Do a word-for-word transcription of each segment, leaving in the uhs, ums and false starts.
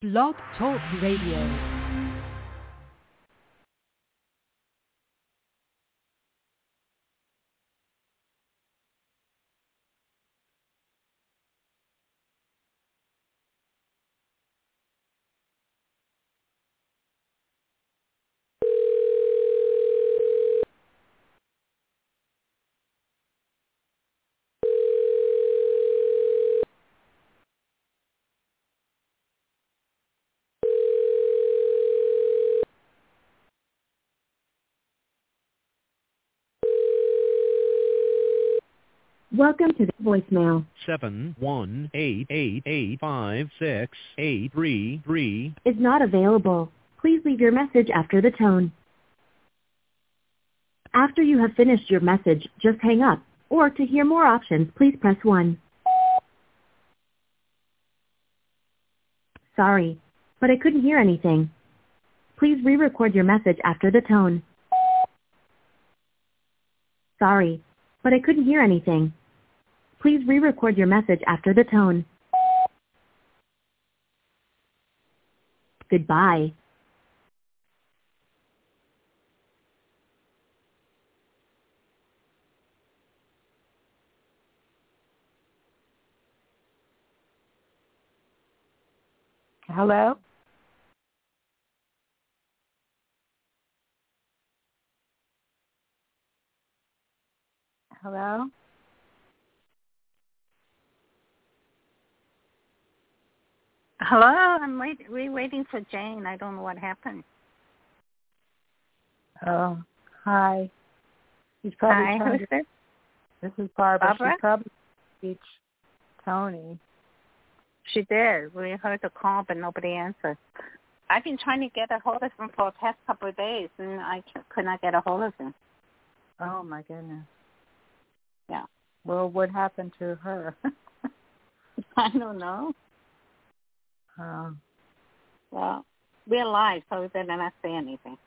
Blog Talk Radio. Welcome to the voicemail. Seven one eight eight eight five six eight three three Is not available. Please leave your message after the tone. After you have finished your message, just hang up. Or to hear more options, please press one. Sorry, but I couldn't hear anything. Please re-record your message after the tone. Sorry, but I couldn't hear anything. Please re-record your message after the tone. Goodbye. Hello? Hello? Hello? I'm wait, we're waiting for Jane. I don't know what happened. Oh, hi. He's probably Hi, trying who's to, this? This is Barbara. Barbara? She probably speaks Tony. She did. We heard the call, but nobody answered. I've been trying to get a hold of him for the past couple of days, and I c- could not get a hold of him. Oh, my goodness. Yeah. Well, what happened to her? I don't know. um, Well, we're live, so we better not say anything.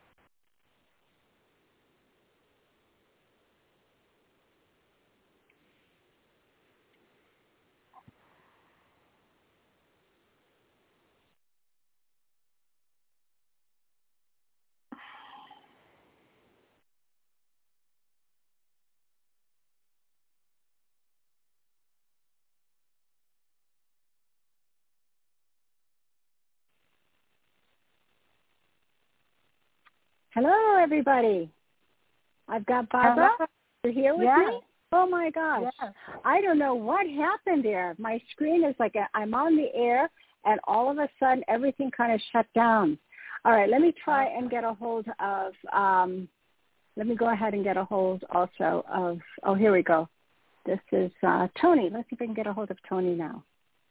Hello, everybody. I've got Barbara. Hello? You're here with Yeah. me? Oh, my gosh. Yes. I don't know what happened there. My screen is like a, I'm on the air, and all of a sudden everything kind of shut down. All right, let me try and get a hold of, um, let me go ahead and get a hold also of, oh, here we go. This is uh, Tony. Let's see if I can get a hold of Tony now.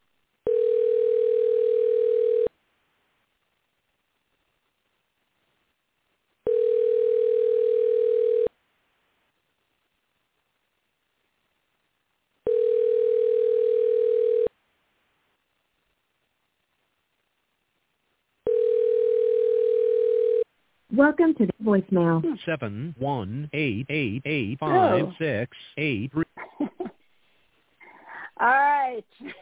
Welcome to the voicemail. seven one eight eight eight five Oh. six eight three. All right.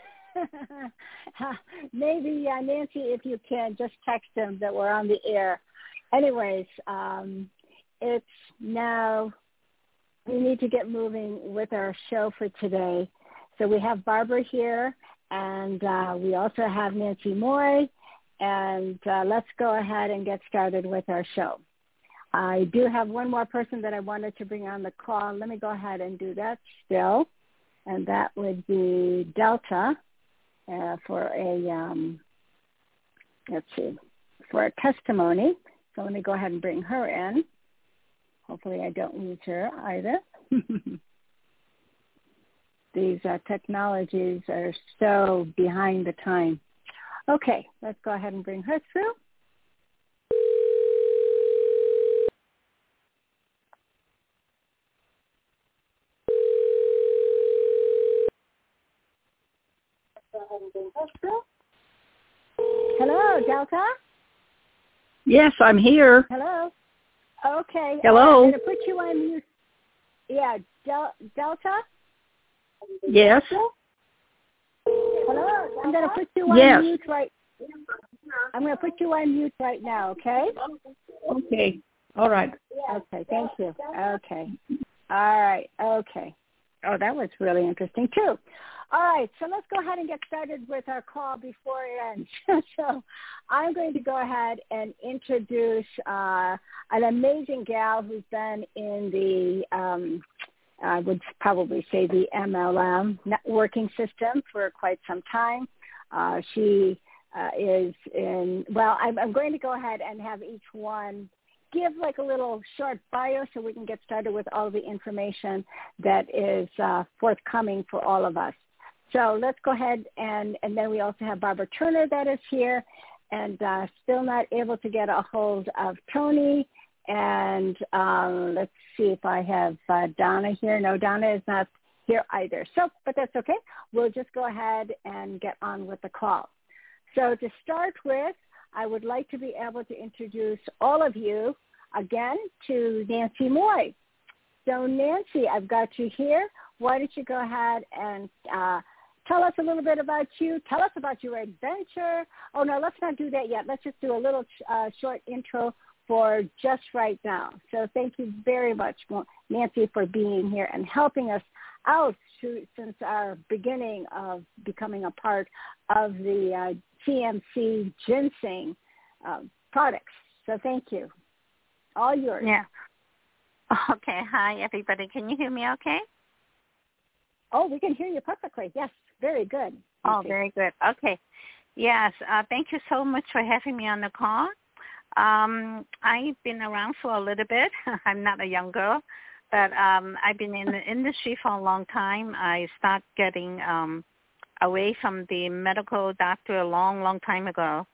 Maybe, uh, Nancy, if you can, just text him that we're on the air. Anyways, um, it's now, we need to get moving with our show for today. So we have Barbara here, and uh, we also have Nancy Moy, and uh, let's go ahead and get started with our show. I do have one more person that I wanted to bring on the call. Let me go ahead and do that still. And that would be Delta uh, for a, um, let's see, for a testimony. So let me go ahead and bring her in. Hopefully I don't lose her either. These uh, technologies are so behind the time. Okay, let's go ahead and bring her through. Hello, Delta? Yes, I'm here. Hello? Okay. Hello? I'm going to put you on mute. Yeah, Del- Delta? Yes. Hello? I'm going to put you on Yes. mute right I'm going to put you on mute right now, okay? Okay. All right. Okay, thank you. Okay. All right, okay. Oh, that was really interesting, too. All right, so let's go ahead and get started with our call before it ends. So I'm going to go ahead and introduce uh, an amazing gal who's been in the, um, I would probably say the M L M networking system for quite some time. Uh, she uh, is in, well, I'm, I'm going to go ahead and have each one give like a little short bio so we can get started with all the information that is uh, forthcoming for all of us. So let's go ahead, and, and then we also have Barbara Turner that is here, and uh, still not able to get a hold of Tony. And um, let's see if I have uh, Donna here. No, Donna is not here either. So, but that's okay. We'll just go ahead and get on with the call. So to start with, I would like to be able to introduce all of you again to Nancy Moy. So Nancy, I've got you here. Why don't you go ahead and uh, tell us a little bit about you. Tell us about your adventure. Oh, no, let's not do that yet. Let's just do a little uh, short intro for just right now. So thank you very much, Nancy, for being here and helping us out to, since our beginning of becoming a part of the uh, T M C ginseng uh, products. So thank you. All yours. Yeah. Okay. Hi, everybody. Can you hear me okay? Oh, we can hear you perfectly. Yes. Very good. Oh, very good. Okay. Yes. Uh, thank you so much for having me on the call. Um, I've been around for a little bit. I'm not a young girl, but um, I've been in the industry for a long time. I started getting um, away from the medical doctor a long, long time ago.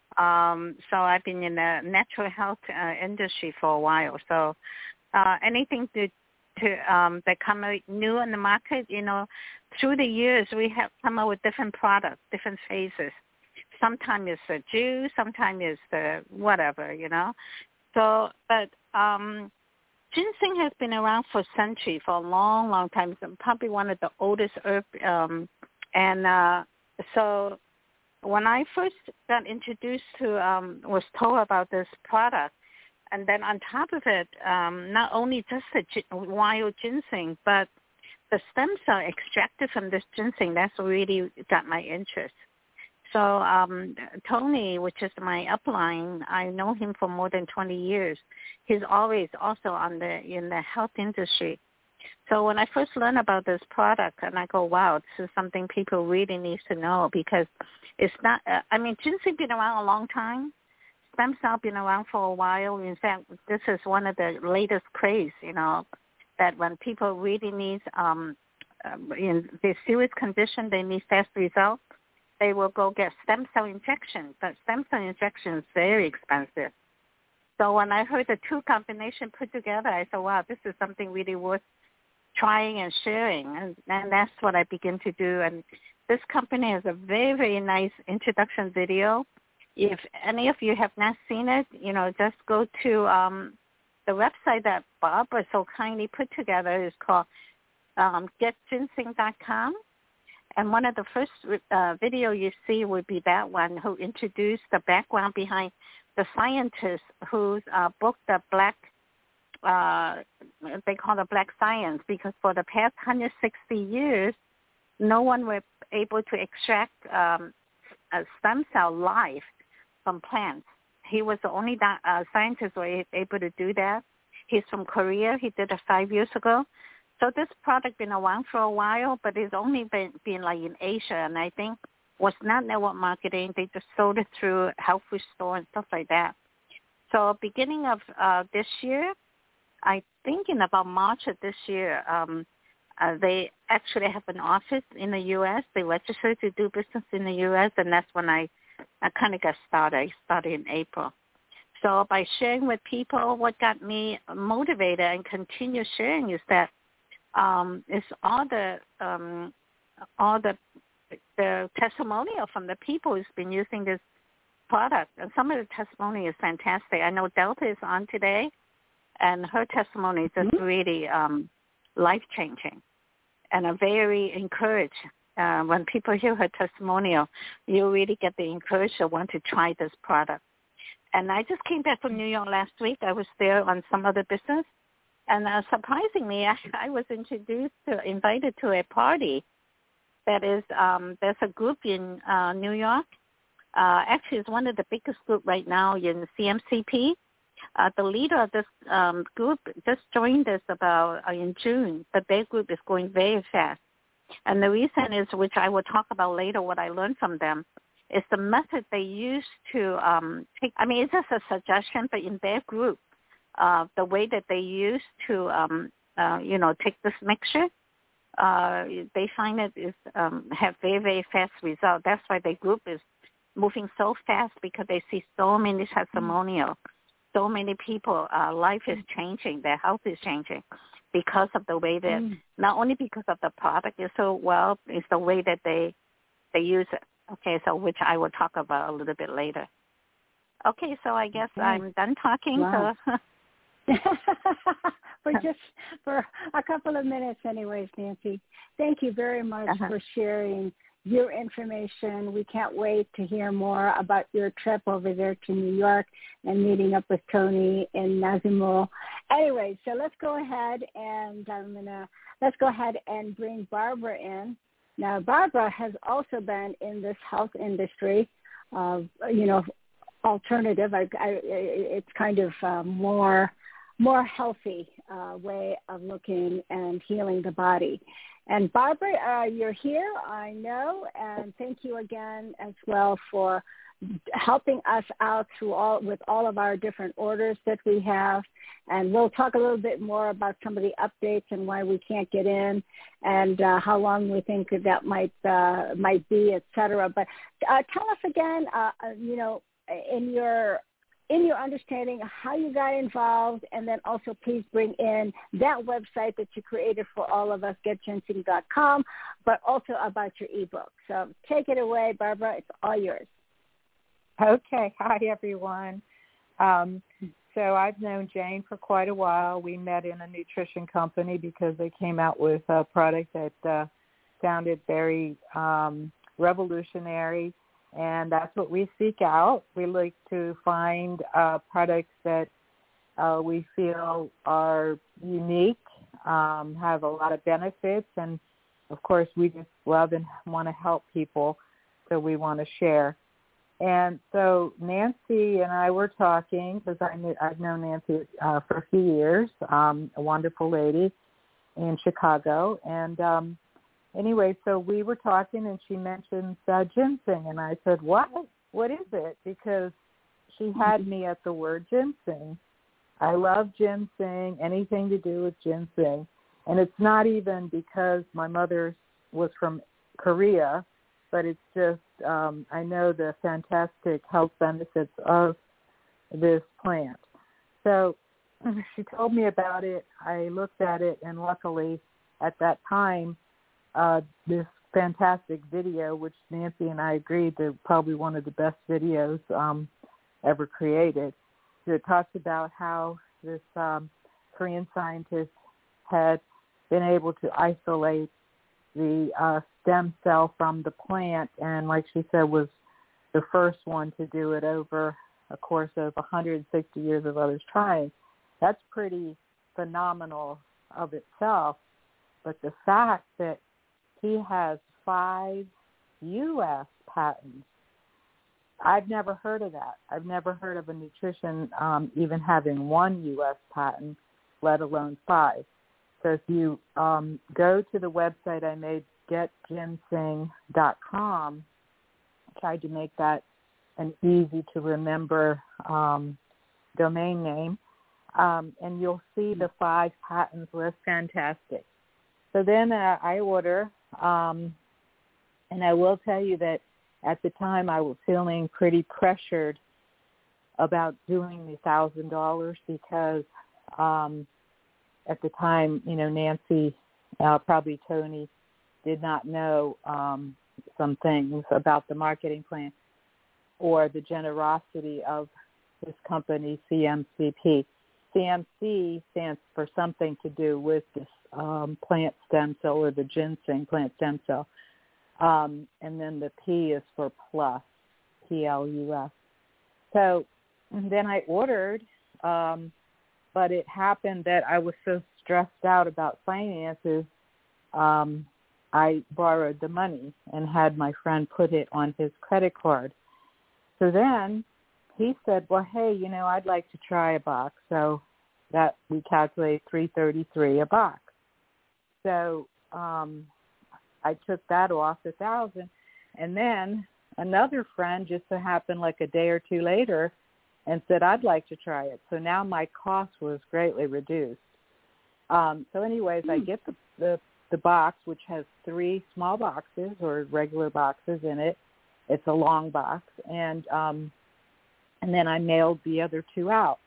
Um, so I've been in the natural health uh, industry for a while. So uh, anything to, to um, that come out new in the market, you know, through the years we have come out with different products, different phases. Sometimes it's the juice, sometimes it's the whatever, you know. So, but um, ginseng has been around for centuries, for a long, long time. It's probably one of the oldest herbs. Um, and uh, so when I first got introduced to, um, was told about this product, and then on top of it, um, not only just the gi- wild ginseng, but the stem cell extracted from this ginseng, that's really got my interest. So um, Tony, which is my upline, I know him for more than twenty years. He's always also on the in the health industry. So when I first learned about this product, and I go, wow, this is something people really need to know, because it's not, uh, I mean, ginseng been around a long time. Stem cell been around for a while. In fact, this is one of the latest craze, you know, that when people really need, um, uh, in the serious condition, they need fast results, they will go get stem cell injection. But stem cell injection is very expensive. So when I heard the two combination put together, I said, wow, this is something really worth trying and sharing. And, and that's what I begin to do. And this company has a very, very nice introduction video. If any of you have not seen it, you know, just go to um, the website that Barbara so kindly put together. Is called um, get ginseng dot com. And one of the first uh, video you see would be that one, who introduced the background behind the scientist who's uh, booked the black, uh, they call it black science, because for the past one hundred sixty years, no one was able to extract um, a stem cell live from plants. He was the only uh, scientist who was able to do that. He's from Korea. He did it five years ago. So this product been around for a while, but it's only been, been like in Asia, and I think was not network marketing. They just sold it through health food store and stuff like that. So beginning of uh, this year, I think in about March of this year, um, uh, they actually have an office in the U S. They registered to do business in the U S, and that's when I, I kind of got started. I started in April. So by sharing with people, what got me motivated and continue sharing is that Um, it's all the um, all the the testimonial from the people who's been using this product, and some of the testimony is fantastic. I know Delta is on today, and her testimony is just mm-hmm. really um, life changing, and I'm very encouraged uh, when people hear her testimonial, you really get the encouragement to want to try this product. And I just came back from New York last week. I was there on some other business. And uh, surprisingly, I, I was introduced to, invited to a party that is, um, there's a group in uh, New York. Uh, actually, it's one of the biggest group right now in C M C P. Uh, the leader of this um, group just joined us about uh, in June, but their group is going very fast. And the reason is, which I will talk about later, what I learned from them, is the method they use to um, take, I mean, it's just a suggestion, but in their group, uh, the way that they use to, um, uh, you know, take this mixture, uh, they find it is um, have very, very fast results. That's why their group is moving so fast, because they see so many testimonials. So many people, uh, life is changing, their health is changing because of the way that, mm. not only because of the product is so well, it's the way that they they use it. Okay, so which I will talk about a little bit later. Okay, so I guess okay. I'm done talking. Wow. So. for just for a couple of minutes anyways, Nancy. Thank you very much uh-huh. for sharing your information. We can't wait to hear more about your trip over there to New York and meeting up with Tony in Nazimo. Anyway, so let's go ahead and I'm gonna let's go ahead and bring Barbara in. Now, Barbara has also been in this health industry, uh, you know, alternative. I, I, it's kind of uh, more more healthy uh, way of looking and healing the body. And Barbara, uh, you're here, I know, and thank you again as well for helping us out through all with all of our different orders that we have. And we'll talk a little bit more about some of the updates and why we can't get in and uh, how long we think that might uh, might be, et cetera. But uh, tell us again, uh, you know, in your in your understanding how you got involved, and then also please bring in that website that you created for all of us, get ginseng dot com, but also about your ebook. So take it away, Barbara. It's all yours. Okay. Hi, everyone. Um, so I've known Jane for quite a while. We met in a nutrition company because they came out with a product that uh, sounded very um, revolutionary. And that's what we seek out. We like to find uh, products that uh, we feel are unique, um, have a lot of benefits, and, of course, we just love and want to help people, so we want to share. And so Nancy and I were talking, because I knew, I've known Nancy uh, for a few years, um, a wonderful lady in Chicago, and um Anyway, so we were talking, and she mentioned uh, ginseng, and I said, what? What is it? Because she had me at the word ginseng. I love ginseng, anything to do with ginseng. And it's not even because my mother was from Korea, but it's just um, I know the fantastic health benefits of this plant. So she told me about it. I looked at it, and luckily at that time, Uh, this fantastic video, which Nancy and I agreed to probably one of the best videos um, ever created. So it talks about how this um, Korean scientist had been able to isolate the uh, stem cell from the plant, and like she said, was the first one to do it over a course of one hundred sixty years of others trying. That's pretty phenomenal of itself, but the fact that he has five U S patents. I've never heard of that. I've never heard of a nutrition um, even having one U S patent, let alone five. So if you um, go to the website I made, get ginseng dot com, I tried to make that an easy to remember um, domain name, um, and you'll see the five patents list. Fantastic. So then uh, I order. Um, and I will tell you that at the time I was feeling pretty pressured about doing the one thousand dollars because um, at the time, you know, Nancy, uh, probably Tony, did not know um, some things about the marketing plan or the generosity of this company, C M C P. C M C stands for something to do with this um, plant stem cell or the ginseng plant stem cell. Um, and then the P is for plus, P L U S. So then I ordered, um, but it happened that I was so stressed out about finances, um, I borrowed the money and had my friend put it on his credit card. So then he said, well, hey, you know, I'd like to try a box. So that we calculated three thirty-three a box. So um, I took that off a thousand. And then another friend just so happened like a day or two later and said, I'd like to try it. So now my cost was greatly reduced. Um, so anyways, mm. I get the, the, the box, which has three small boxes or regular boxes in it. It's a long box. And um, and then I mailed the other two out.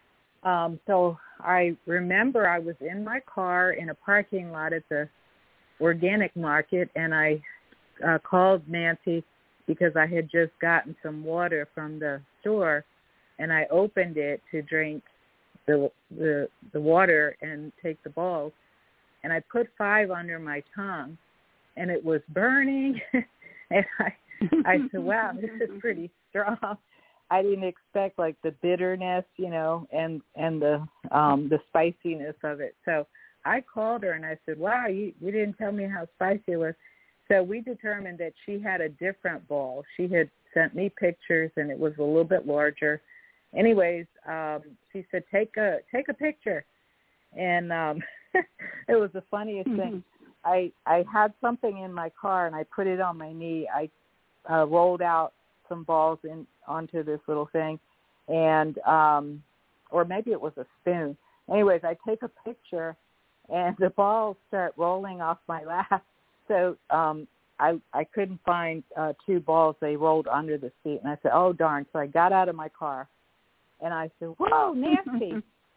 Um, so I remember I was in my car in a parking lot at the organic market, and I uh, called Nancy because I had just gotten some water from the store, and I opened it to drink the the, the water and take the balls, and I put five under my tongue, and it was burning, and I I said, wow, this is pretty strong. I didn't expect like the bitterness, you know, and and the um, the spiciness of it. So I called her and I said, wow, you, you didn't tell me how spicy it was. So we determined that she had a different ball. She had sent me pictures and it was a little bit larger. Anyways, um, she said, take a take a picture. And um, it was the funniest mm-hmm. thing. I, I had something in my car and I put it on my knee. I uh, rolled out some balls in onto this little thing, and um, or maybe it was a spoon. Anyways, I take a picture, and the balls start rolling off my lap. So um, I I couldn't find uh, two balls. They rolled under the seat, and I said, "Oh darn!" So I got out of my car, and I said, "Whoa, Nancy,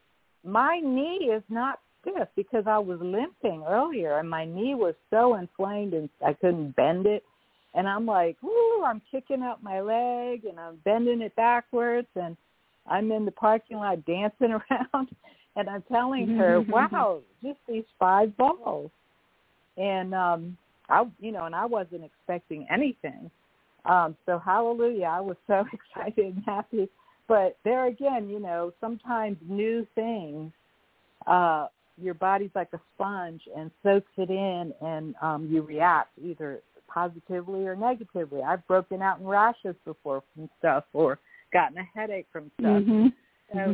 my knee is not stiff because I was limping earlier, and my knee was so inflamed, and I couldn't bend it." And I'm like, whoo, I'm kicking up my leg, and I'm bending it backwards, and I'm in the parking lot dancing around, and I'm telling her, wow, just these five balls. And, um, I, you know, and I wasn't expecting anything. Um, so hallelujah, I was so excited and happy. But there again, you know, sometimes new things, uh, your body's like a sponge and soaks it in, and um, you react either positively or negatively. I've broken out in rashes before from stuff, or gotten a headache from stuff. Mm-hmm. So,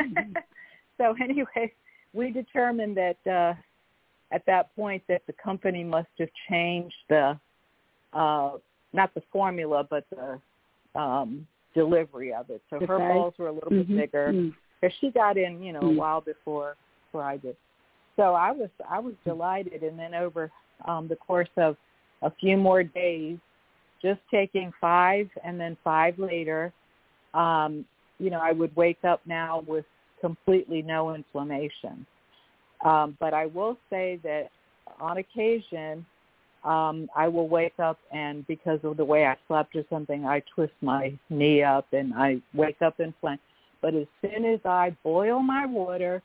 so anyway, we determined that uh, at that point that the company must have changed the, uh, not the formula, but the um, delivery of it. So okay. Her balls were a little mm-hmm. bit bigger, because mm-hmm. she got in, you know, mm-hmm. a while before, before I did. So I was I was delighted, and then over um, the course of a few more days, just taking five and then five later, um, you know, I would wake up now with completely no inflammation. Um, but I will say that on occasion, um, I will wake up and because of the way I slept or something, I twist my knee up and I wake up inflamed. But as soon as I boil my water,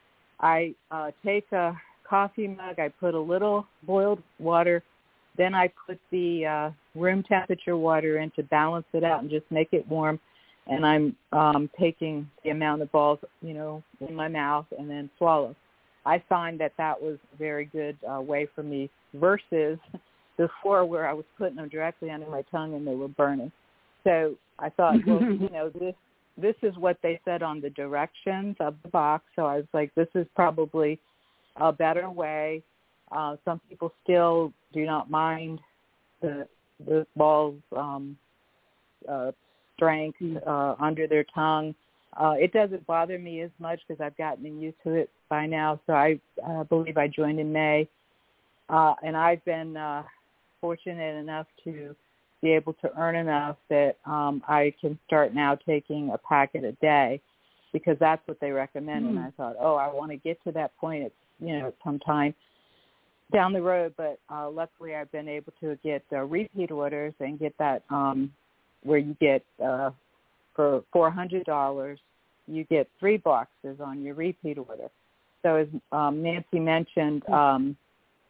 I uh, take a coffee mug, I put a little boiled water, then I put the uh, room temperature water in to balance it out and just make it warm. And I'm um, taking the amount of balls, you know, in my mouth and then swallow. I find that that was a very good uh, way for me versus before where I was putting them directly under my tongue and they were burning. So I thought, well, you know, this this is what they said on the directions of the box. So I was like, this is probably a better way. Uh, some people still do not mind the the balls um, uh, strength uh, under their tongue. Uh, it doesn't bother me as much because I've gotten used to it by now. So I uh, believe I joined in May, uh, and I've been uh, fortunate enough to be able to earn enough that um, I can start now taking a packet a day because that's what they recommend. Mm. And I thought, oh, I want to get to that point at you know at some time down the road, but uh, luckily I've been able to get uh, repeat orders and get that um, where you get uh, for four hundred dollars, you get three boxes on your repeat order. So as um, Nancy mentioned, um,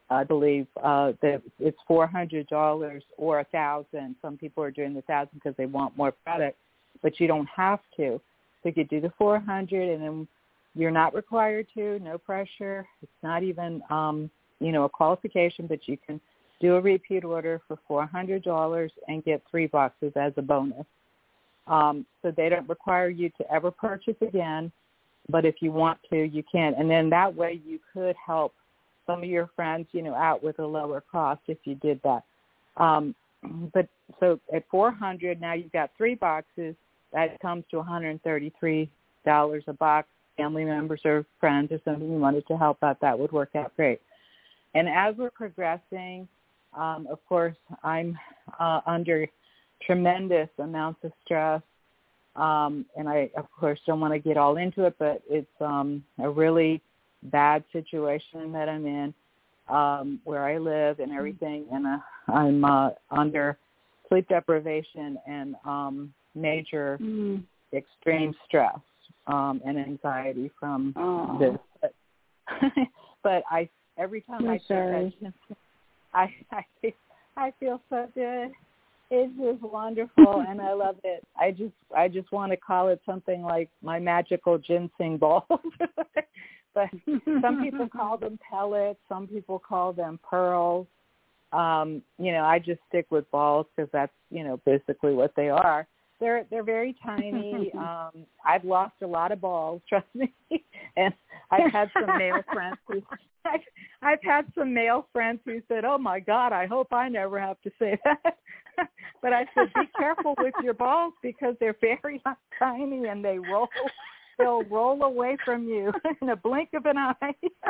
I believe uh, that it's four hundred dollars or a thousand. Some people are doing the thousand because they want more product, but you don't have to. So you could do the four hundred, and then you're not required to. No pressure. It's not even um, you know a qualification, but you can do a repeat order for four hundred dollars and get three boxes as a bonus. Um, so they don't require you to ever purchase again, but if you want to, you can. And then that way you could help some of your friends, you know, out with a lower cost if you did that. Um, but so at four hundred dollars, now you've got three boxes. That comes to one hundred thirty-three dollars a box. Family members or friends or something you wanted to help out, that would work out great. And as we're progressing, um, of course, I'm uh, under tremendous amounts of stress. Um, and I, of course, don't want to get all into it, but it's um, a really bad situation that I'm in, um, where I live and everything. And uh, I'm uh, under sleep deprivation and um, major mm. extreme stress um, and anxiety from oh. this. But, but I, every time I'm I say that, I, I, I feel so good. It's just wonderful, and I love it. I just, I just want to call it something like my magical ginseng balls. But some people call them pellets. Some people call them pearls. Um, you know, I just stick with balls because that's, you know, basically what they are. They're they're very tiny. um, I've lost a lot of balls, trust me. And I've had some male friends who I've, I've had some male friends who said, "Oh my God, I hope I never have to say that." But I said, "Be careful with your balls because they're very tiny and they roll. They'll roll away from you in a blink of an eye."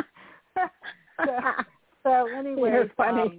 so, so anyway, you're funny. Um,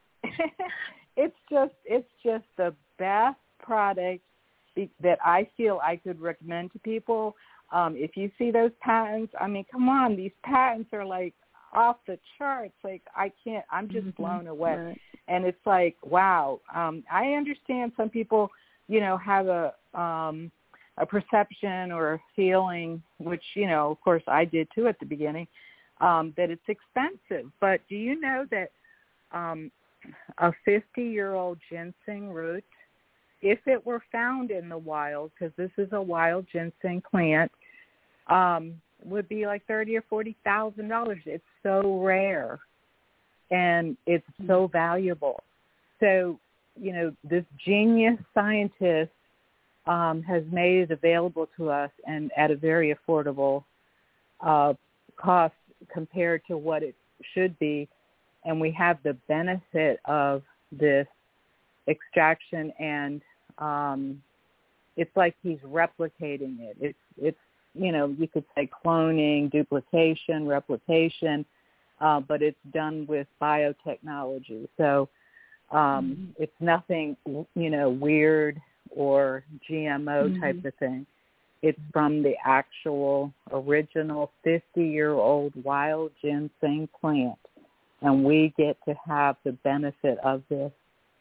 it's just it's just the best product that I feel I could recommend to people. Um, if you see those patents, I mean, come on, these patents are like off the charts. Like I can't, I'm just mm-hmm. blown away. Right. And it's like, wow. Um, I understand some people, you know, have a um, a perception or a feeling, which, you know, of course I did too at the beginning, um, that it's expensive. But do you know that um, a fifty-year-old ginseng root, if it were found in the wild, because this is a wild ginseng plant, um, would be like thirty or forty thousand dollars. It's so rare, and it's so valuable. So, you know, this genius scientist um, has made it available to us, and at a very affordable uh, cost compared to what it should be, and we have the benefit of this extraction, and um, it's like he's replicating it. It's, it's, you know, you could say cloning, duplication, replication, uh, but it's done with biotechnology. So um, mm-hmm. it's nothing, you know, weird or G M O mm-hmm. type of thing. It's from the actual original fifty-year-old wild ginseng plant, and we get to have the benefit of this.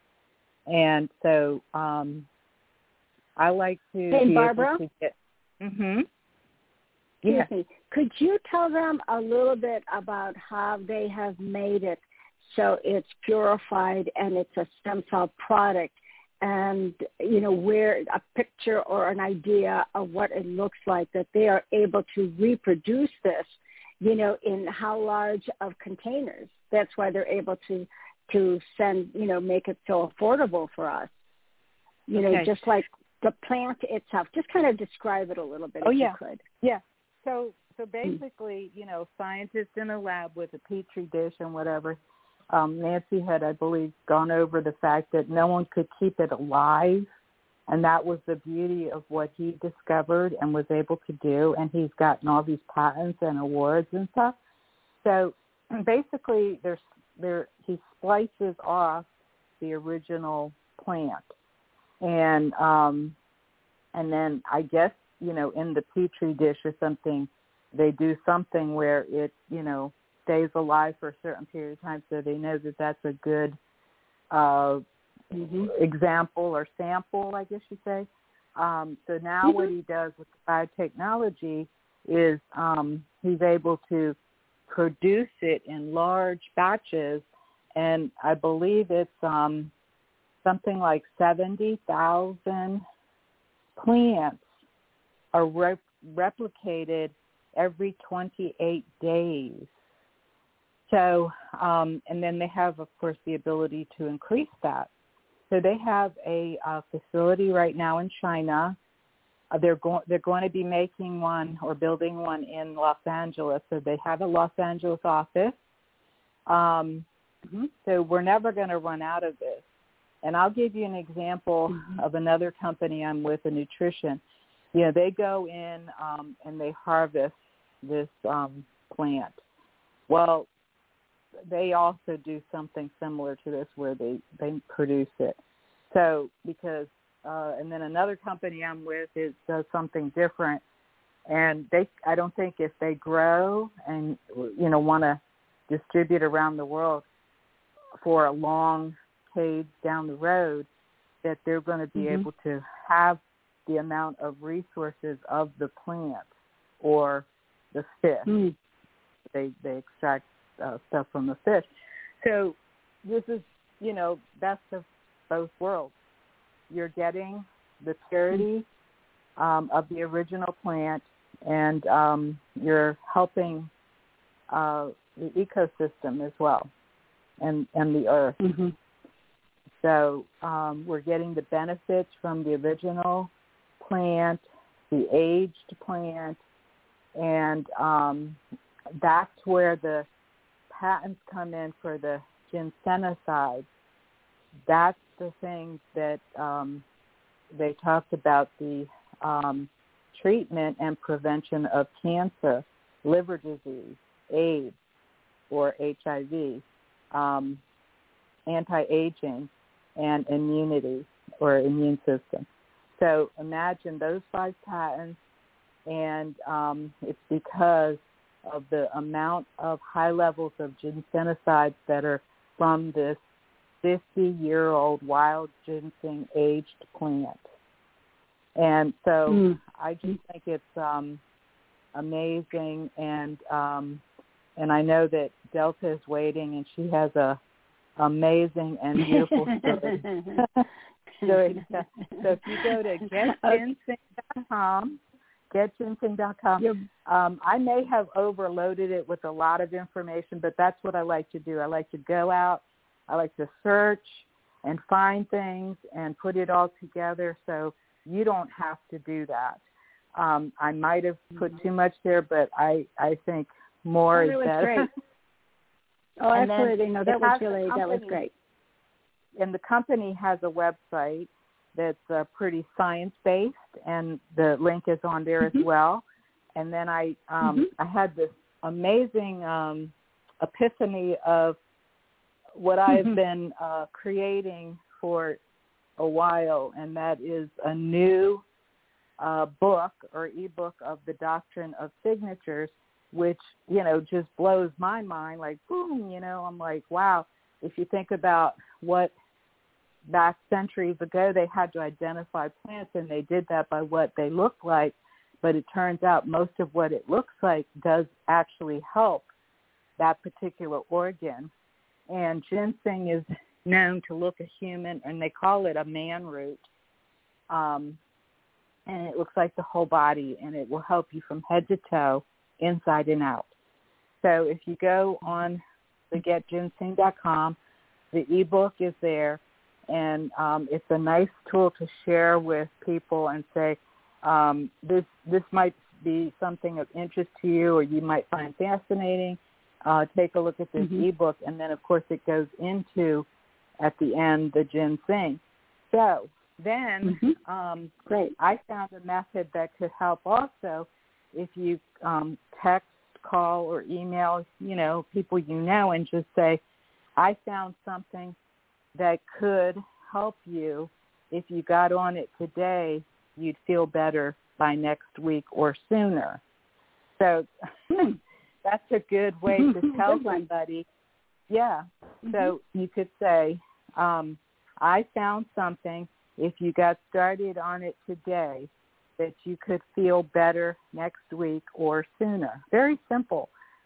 And so um, I like to hey, be Barbara? able to get... Mm-hmm. Yeah. Me. Could you tell them a little bit about how they have made it so it's purified and it's a stem cell product, and, you know, where a picture or an idea of what it looks like, that they are able to reproduce this, you know, in how large of containers? That's why they're able to to send, you know, make it so affordable for us. You okay. know, just like the plant itself. Just kind of describe it a little bit oh, if yeah. you could. Yeah. So so basically, you know, scientists in a lab with a petri dish and whatever, um, Nancy had, I believe, gone over the fact that no one could keep it alive, and that was the beauty of what he discovered and was able to do, and he's gotten all these patents and awards and stuff. So basically, there's there he splices off the original plant, and um, and then I guess, you know, in the petri dish or something, they do something where it, you know, stays alive for a certain period of time, so they know that that's a good uh, mm-hmm. example or sample, I guess you say. Um, so now mm-hmm. what he does with the biotechnology is um, he's able to produce it in large batches, and I believe it's um, something like seventy thousand plants are re- replicated every twenty-eight days. So, um, and then they have, of course, the ability to increase that. So they have a uh, facility right now in China. Uh, they're going they're going to be making one or building one in Los Angeles. So they have a Los Angeles office. Um, mm-hmm. So we're never going to run out of this. And I'll give you an example mm-hmm. of another company I'm with, a nutrition. You know, they go in um, and they harvest this um, plant. Well, they also do something similar to this where they, they produce it. So because, uh, and then another company I'm with is does something different. And they, I don't think if they grow and, you know, want to distribute around the world for a long cage down the road, that they're going to be mm-hmm. able to have the amount of resources of the plant or the fish. Mm. They they extract uh, stuff from the fish. So this is, you know, best of both worlds. You're getting the purity um, of the original plant, and um, you're helping uh, the ecosystem as well, and, and the earth. Mm-hmm. So um, we're getting the benefits from the original plant, the aged plant, and um, that's where the patents come in for the ginsenosides. That's the thing that um, they talked about, the um, treatment and prevention of cancer, liver disease, AIDS, or H I V, um, anti-aging, and immunity or immune system. So imagine those five patents, and um, it's because of the amount of high levels of ginsenosides that are from this fifty-year-old wild ginseng aged plant. And so mm. I just think it's um, amazing, and um, and I know that Delta is waiting, and she has a amazing and beautiful story. so, so if you go to get ginseng dot com, get ginseng dot com, um, I may have overloaded it with a lot of information, but that's what I like to do. I like to go out, I like to search and find things and put it all together, so you don't have to do that. Um, I might have put too much there, but I, I think more oh, is that better. Great. Oh, and absolutely. No, that was really, company, that was great. And the company has a website that's uh, pretty science-based, and the link is on there mm-hmm. as well. And then I um, mm-hmm. I had this amazing um, epiphany of what I've mm-hmm. been uh, creating for a while, and that is a new uh, book or ebook of the Doctrine of Signatures, which, you know, just blows my mind, like, boom, you know, I'm like, wow, if you think about what back centuries ago they had to identify plants, and they did that by what they look like, but it turns out most of what it looks like does actually help that particular organ. And ginseng is known to look a human, and they call it a man root, um, and it looks like the whole body, and it will help you from head to toe, inside and out. So if you go on the get ginseng dot com, the ebook is there, and um, it's a nice tool to share with people and say, um, this this might be something of interest to you, or you might find fascinating. Uh, take a look at this mm-hmm. ebook, and then, of course, it goes into, at the end, the ginseng. So then mm-hmm. um, Great. I found a method that could help also. If you um, text, call, or email, you know, people you know, and just say, I found something that could help you. If you got on it today, you'd feel better by next week or sooner. So that's a good way to tell somebody. Yeah. Mm-hmm. So you could say, um, I found something. If you got started on it today, that you could feel better next week or sooner. Very simple.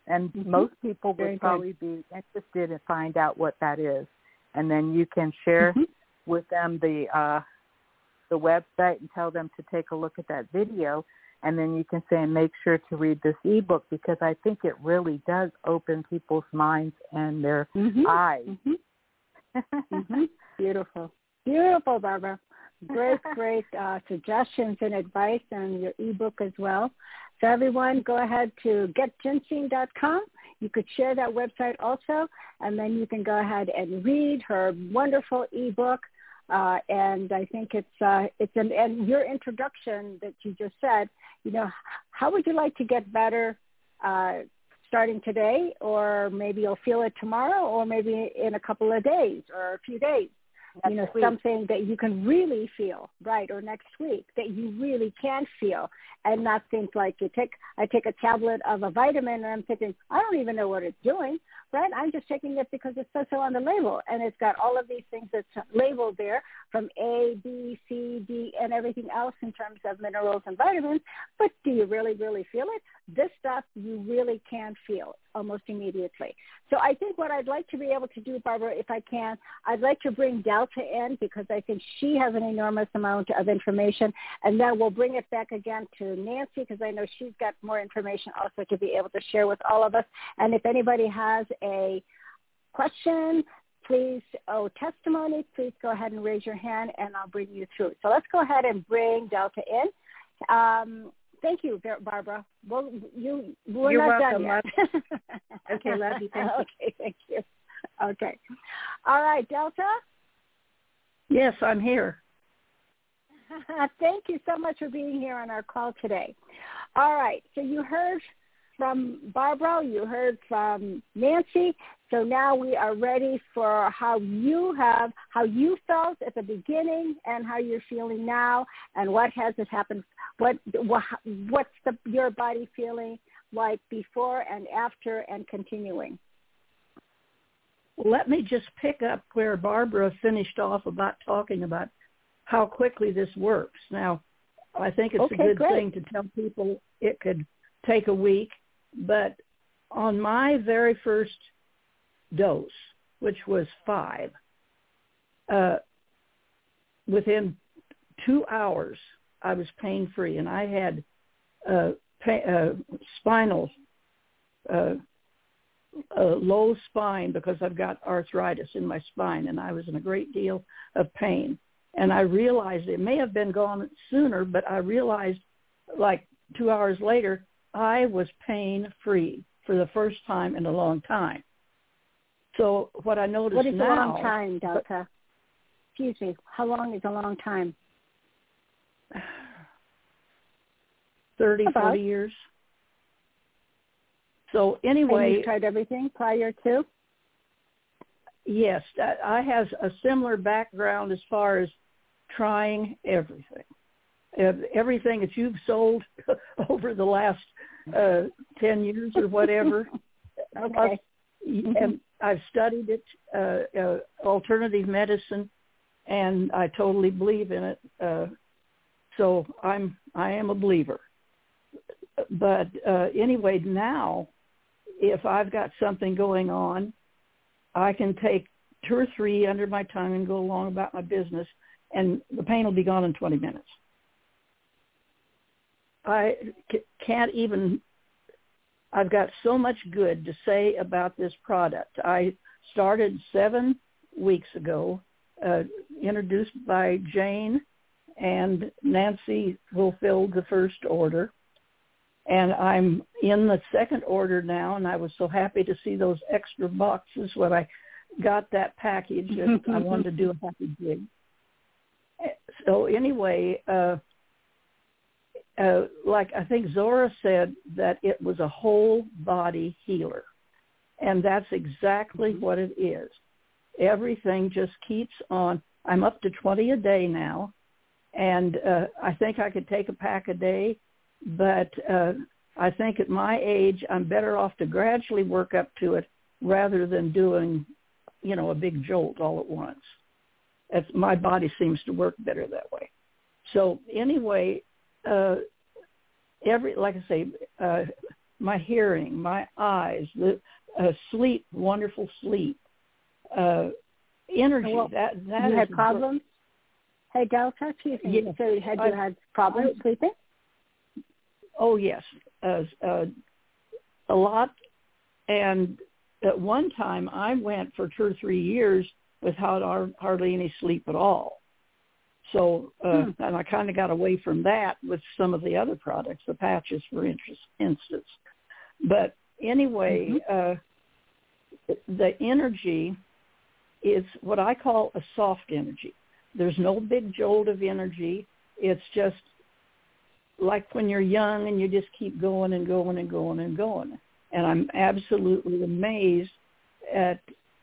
And mm-hmm. most people would Very probably good. be interested in find out what that is. And then you can share mm-hmm. with them the uh, the website and tell them to take a look at that video. And then you can say, make sure to read this ebook, because I think it really does open people's minds and their mm-hmm. eyes. Mm-hmm. mm-hmm. Beautiful. Beautiful, Barbara. Great, great uh, suggestions and advice on your ebook as well. So everyone, go ahead to get ginseng dot com. You could share that website also, and then you can go ahead and read her wonderful ebook. Uh, and I think it's uh, it's an, and your introduction that you just said. You know, how would you like to get better uh, starting today, or maybe you'll feel it tomorrow, or maybe in a couple of days or a few days. Next you know, week. Something that you can really feel, right, or next week that you really can feel, and not think like you take, I take a tablet of a vitamin and I'm thinking, I don't even know what it's doing, right? I'm just taking it because it says so on the label, and it's got all of these things that's labeled there from A, B, C, D, and everything else in terms of minerals and vitamins, but do you really, really feel it? This stuff you really can feel almost immediately. So I think what I'd like to be able to do, Barbara, if I can, I'd like to bring Delta in, because I think she has an enormous amount of information, and then we'll bring it back again to Nancy, because I know she's got more information also to be able to share with all of us. And if anybody has a question, please, oh, testimony, please go ahead and raise your hand, and I'll bring you through. So let's go ahead and bring Delta in. Um, Thank you, Barbara. Well, you we're You're not welcome. done yet. Okay, love you. Thank you. Okay, thank you. Okay. All right, Delta? Yes, I'm here. Thank you so much for being here on our call today. All right, so you heard from Barbara, you heard from Nancy, so now we are ready for how you have, how you felt at the beginning and how you're feeling now, and what has happened, what, what what's the, your body feeling like before and after and continuing. Let me just pick up where Barbara finished off about talking about how quickly this works. Now, I think it's okay, a good great. thing to tell people it could take a week, but on my very first dose, which was five, uh, within two hours, I was pain-free, and I had uh, pa- uh, spinal, uh, uh, low spine, because I've got arthritis in my spine, and I was in a great deal of pain. And I realized it may have been gone sooner, but I realized like two hours later, I was pain-free for the first time in a long time. So what I noticed What is now, a long time, Delta? Excuse me. How long is a long time? thirty, About. forty years. So anyway. And you've tried everything prior to? Yes. I have a similar background as far as trying everything. Everything that you've sold over the last uh, ten years or whatever. Okay. And I've studied it, uh, uh, alternative medicine, and I totally believe in it. Uh, so I'm I am a believer. But uh, anyway, now if I've got something going on, I can take two or three under my tongue and go along about my business, and the pain will be gone in twenty minutes. I c- can't even, I've got so much good to say about this product. I started seven weeks ago, uh, introduced by Jane, and Nancy fulfilled the first order. And I'm in the second order now, and I was so happy to see those extra boxes when I got that package. And I wanted to do a happy gig. So anyway, uh, uh, like I think Zora said, that it was a whole body healer. And that's exactly what it is. Everything just keeps on. I'm up to twenty a day now, and uh, I think I could take a pack a day. But uh, I think at my age, I'm better off to gradually work up to it rather than doing, you know, a big jolt all at once. It's, my body seems to work better that way. So anyway, uh, every like I say, uh, my hearing, my eyes, the uh, sleep, wonderful sleep, uh, energy. Well, that that you is had problems. Hey, Delta, excuse me. Yeah, So had you I, had problems I, sleeping? Oh yes, uh, uh, a lot. And at one time, I went for two or three years without hardly any sleep at all. So, uh, hmm. and I kind of got away from that with some of the other products, the patches, for instance. But anyway, mm-hmm. uh, the energy is what I call a soft energy. There's no big jolt of energy. It's just like when you're young and you just keep going and going and going and going. And I'm absolutely amazed at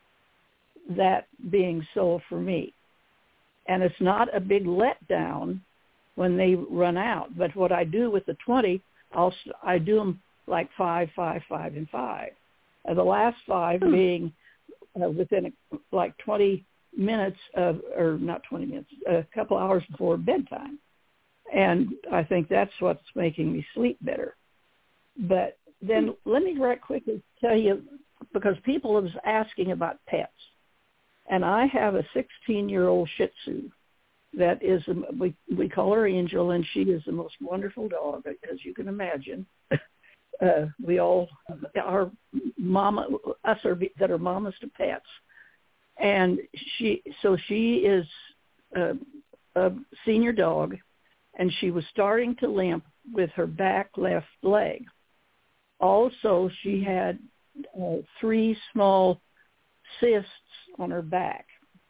that being so for me. And it's not a big letdown when they run out. But what I do with the twenty, I'll, I do them like five, five, five, and five. And the last five hmm. being uh, within a, like twenty minutes of, or not twenty minutes, a couple hours before bedtime. And I think that's what's making me sleep better. But then let me right quickly tell you, because people are asking about pets. And I have a sixteen-year-old Shih Tzu that is, a, we, we call her Angel, and she is the most wonderful dog, as you can imagine. uh, we all are mama, us are, that are mamas to pets. And she, so she is a, a senior dog, and she was starting to limp with her back left leg. Also, she had uh, three small cysts on her back.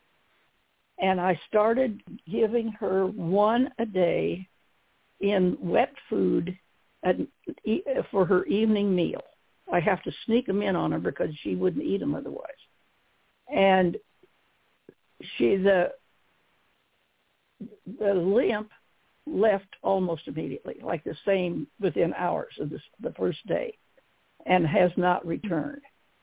And I started giving her one a day in wet food at, for her evening meal. I have to sneak them in on her because she wouldn't eat them otherwise. And she, the, the limp left almost immediately, like the same within hours of this, the first day, and has not returned.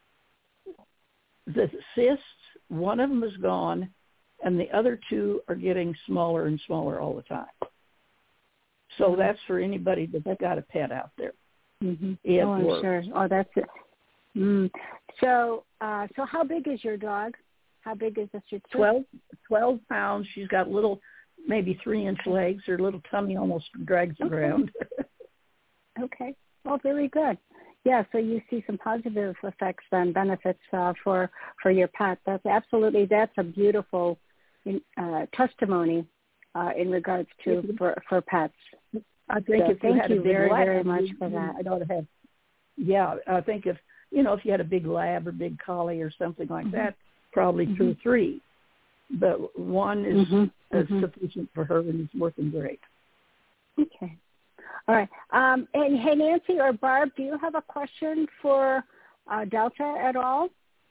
The cysts, one of them is gone, and the other two are getting smaller and smaller all the time. So mm-hmm. that's for anybody that's got a pet out there. Mm-hmm. It oh, I'm works. sure. Oh, that's it. Mm. So, uh, so how big is your dog? How big is this? twelve, twelve pounds. She's got little, maybe three-inch legs. Her little tummy almost drags the okay. ground. Okay. Well, very good. Yeah, so you see some positive effects and benefits uh, for for your pet. That's absolutely, that's a beautiful uh, testimony uh, in regards to for, for pets. I think so if thank you had you a big very, lab, very much for that. I ought to have, yeah, I think if, you know, if you had a big lab or big collie or something like mm-hmm. that, probably mm-hmm. two or three. But one is, mm-hmm. is mm-hmm. sufficient for her and it's working great. Okay. All right. Um, and hey, Nancy or Barb, do you have a question for uh, Delta at all?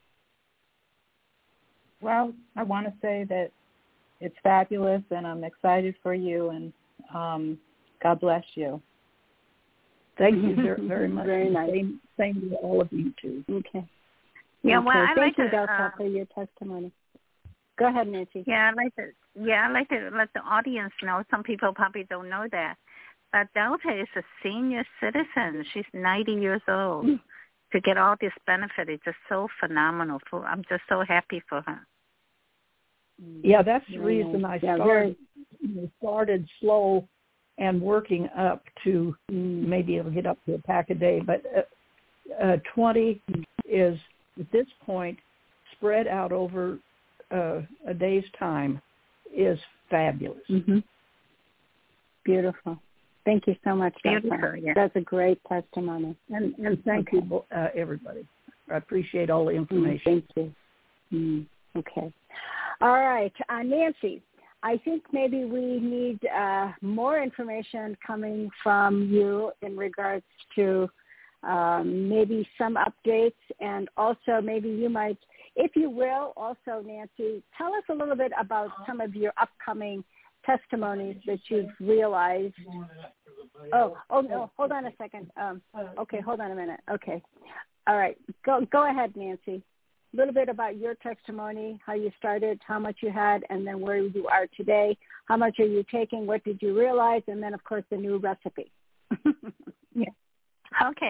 Well, I want to say that it's fabulous, and I'm excited for you, and um, God bless you. Thank you very, very much. Very nice. Same, same to all of you, too. Okay. Yeah, okay. well, I Thank like you, to, Delta, uh, for your testimony. Go ahead, Nancy. Yeah, I like to. Yeah, I like to let the audience know. Some people probably don't know that. But Delta is a senior citizen. She's ninety years old. Mm. To get all this benefit is just so phenomenal. For I'm just so happy for her. Yeah, that's the very reason nice. I yeah, started very... started slow and working up to mm. maybe it'll get up to a pack a day. But uh, uh, twenty is, at this point, spread out over uh, a day's time is fabulous. Mm-hmm. Beautiful. Thank you so much, Doctor. Yeah. That's a great testimony. And, and thank okay. you, uh, everybody. I appreciate all the information. Mm, thank you. Mm, okay. All right. Uh, Nancy, I think maybe we need uh, more information coming from you in regards to um, maybe some updates, and also maybe you might, if you will, also, Nancy, tell us a little bit about some of your upcoming testimonies that you've realized. Oh, oh no, hold on a second. Um, okay, hold on a minute. Okay. All right. Go go ahead, Nancy. A little bit about your testimony, how you started, how much you had, and then where you are today. How much are you taking? What did you realize? And then, of course, the new recipe. Yeah. Okay.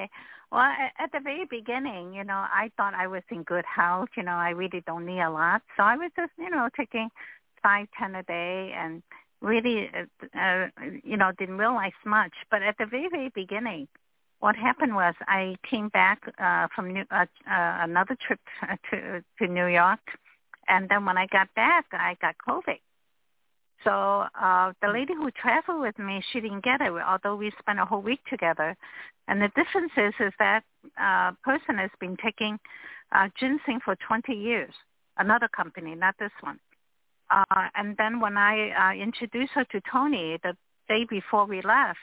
Well, at the very beginning, you know, I thought I was in good health. You know, I really don't need a lot. So I was just, you know, taking five, ten a day and really, uh, you know, didn't realize much. But at the very, very beginning, what happened was I came back uh, from New, uh, uh, another trip to, to New York. And then when I got back, I got COVID. So uh, the lady who traveled with me, she didn't get it, although we spent a whole week together. And the difference is, is that uh, person has been taking uh, ginseng for twenty years, another company, not this one. Uh, and then when I uh, introduced her to Tony the day before we left,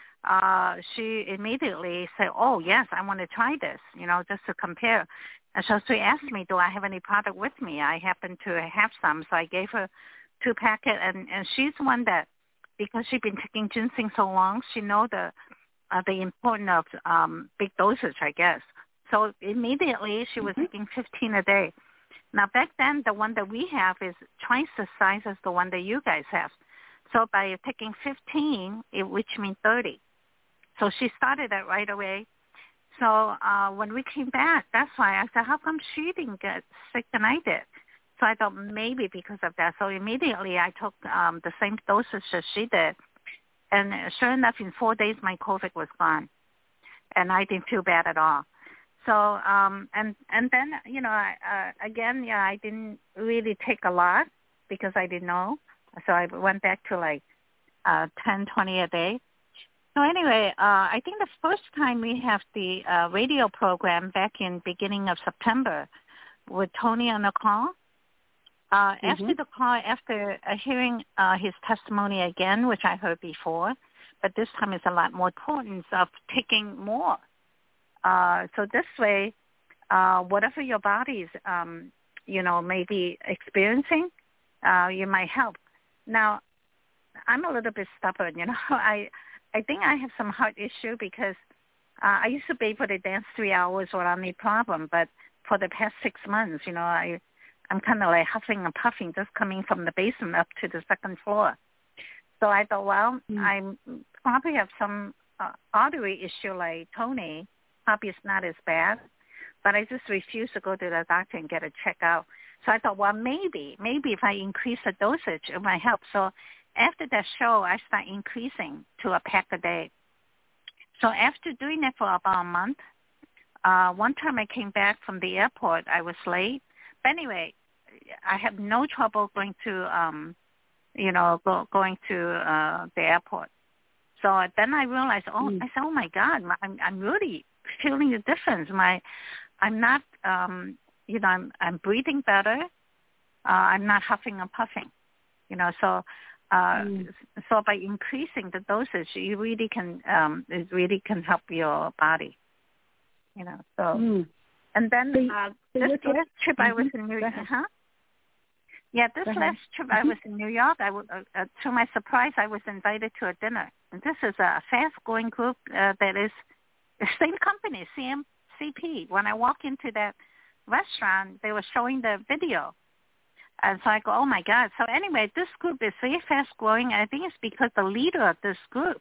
uh, she immediately said, oh, yes, I want to try this, you know, just to compare. And so she asked me, do I have any product with me? I happen to have some, so I gave her two packets, and, and she's one that, because she's been taking ginseng so long, she know the uh, the importance of um, big dosage, I guess. So immediately she was mm-hmm. taking fifteen a day. Now back then, the one that we have is twice the size as the one that you guys have. So by taking fifteen, it, which means thirty. So she started that right away. So uh, when we came back, that's why I said, how come she didn't get sick than I did? So I thought maybe because of that. So immediately I took um, the same dosage as she did. And sure enough, in four days, my COVID was gone. And I didn't feel bad at all. So, um, and, and then, you know, uh, again, yeah, I didn't really take a lot because I didn't know. So I went back to like uh, ten, twenty a day. So anyway, uh, I think the first time we have the uh, radio program back in beginning of September with Tony on the call, Uh, mm-hmm. After the call, after uh, hearing uh, his testimony again, which I heard before, but this time it's a lot more importance of taking more. Uh, so this way, uh, whatever your body's, um, you know, may be experiencing, uh, you might help. Now, I'm a little bit stubborn, you know. I I think I have some heart issue because uh, I used to be able to dance three hours without any problem, but for the past six months, you know, I I'm kind of like huffing and puffing, just coming from the basement up to the second floor. So I thought, well, mm. I probably have some uh, artery issue like Tony. Probably it's not as bad, but I just refused to go to the doctor and get a checkout. So I thought, well, maybe, maybe if I increase the dosage, it might help. So after that show, I started increasing to a pack a day. So after doing that for about a month, uh, one time I came back from the airport, I was late. But anyway, I have no trouble going to, um, you know, go, going to uh, the airport. So then I realized, oh, mm. I said, oh my God, I'm, I'm really feeling the difference. My, I'm not, um, you know, I'm, I'm breathing better. Uh, I'm not huffing and puffing, you know. So, uh, mm. so by increasing the dosage, you really can, um, it really can help your body, you know. So. Mm. And then uh, this last trip I was in New York. Huh? Yeah, this last trip I was in New York. I w- uh, uh, to my surprise, I was invited to a dinner. And this is a fast-growing group uh, that is the same company, C M C P. When I walk into that restaurant, they were showing the video. And so I go, oh, my God. So anyway, this group is very fast-growing. I think it's because the leader of this group,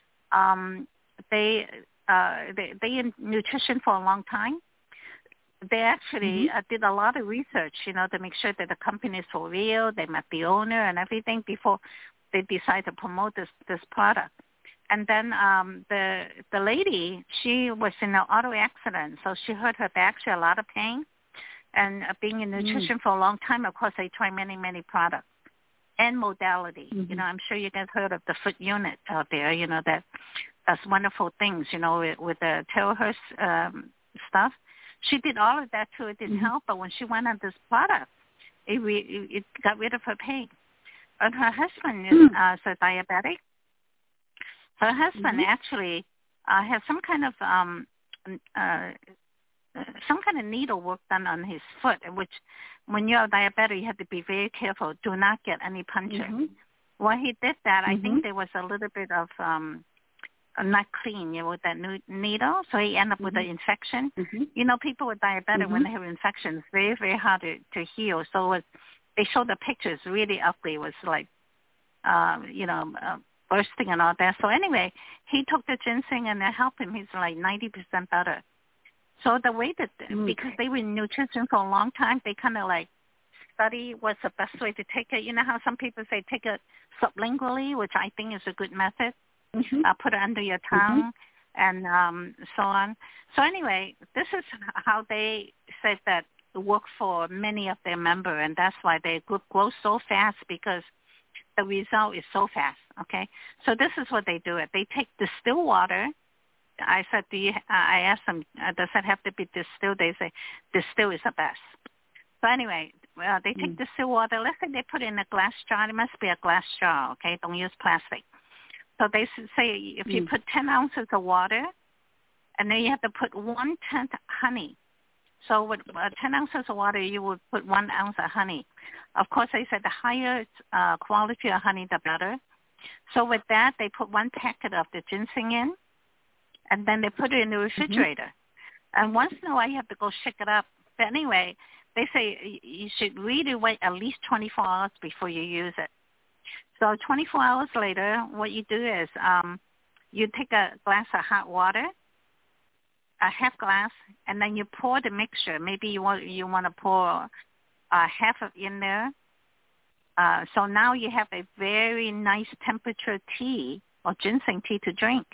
um, they, uh, they, they in nutrition for a long time. They actually mm-hmm. uh, did a lot of research, you know, to make sure that the company is for real. They met the owner and everything before they decide to promote this this product. And then um, the the lady, she was in an auto accident, so she hurt her back. She had a lot of pain. And uh, being in nutrition mm. for a long time, of course, they try many, many products and modality. Mm-hmm. You know, I'm sure you guys heard of the foot unit out there, you know, that does wonderful things, you know, with, with the terahertz um, stuff. She did all of that too. It didn't mm-hmm. help, but when she went on this product, it, re- it got rid of her pain. And her husband is mm-hmm. uh, so diabetic. Her husband mm-hmm. actually uh, has some kind of um, uh, some kind of needle work done on his foot, which when you're diabetic, you have to be very careful. Do not get any puncture. Mm-hmm. When he did that, mm-hmm. I think there was a little bit of um, not clean, you know, with that needle, so he ended up mm-hmm. with an infection. Mm-hmm. You know, people with diabetic, mm-hmm. when they have infections, very, very hard to, to heal. So it was, they showed the pictures really ugly. It was like, uh, you know, uh, bursting and all that. So anyway, he took the ginseng and it helped him. He's like ninety percent better. So the way that, mm. because they were in nutrition for a long time, they kind of like study what's the best way to take it. You know how some people say take it sublingually, which I think is a good method. Mm-hmm. Uh, put it under your tongue mm-hmm. and um, so on. So anyway, this is how they said that it worked for many of their members, and that's why their group grows so fast because the result is so fast, okay? So this is what they do. It. They take distilled water. I said, do you, uh, I asked them, uh, does it have to be distilled? They say, distilled is the best. So anyway, uh, they take mm. distilled water. Let's say they put it in a glass jar. It must be a glass jar, okay? Don't use plastic. So they say if you mm. put ten ounces of water, and then you have to put one-tenth honey. So with uh, ten ounces of water, you would put one ounce of honey. Of course, they said the higher uh, quality of honey, the better. So with that, they put one packet of the ginseng in, and then they put it in the refrigerator. Mm-hmm. And once in a while, you have to go shake it up. But anyway, they say you should really wait at least twenty-four hours before you use it. So twenty-four hours later, what you do is um, you take a glass of hot water, a half glass, and then you pour the mixture. Maybe you want you want to pour uh, half of in there. Uh, so now you have a very nice temperature tea or ginseng tea to drink,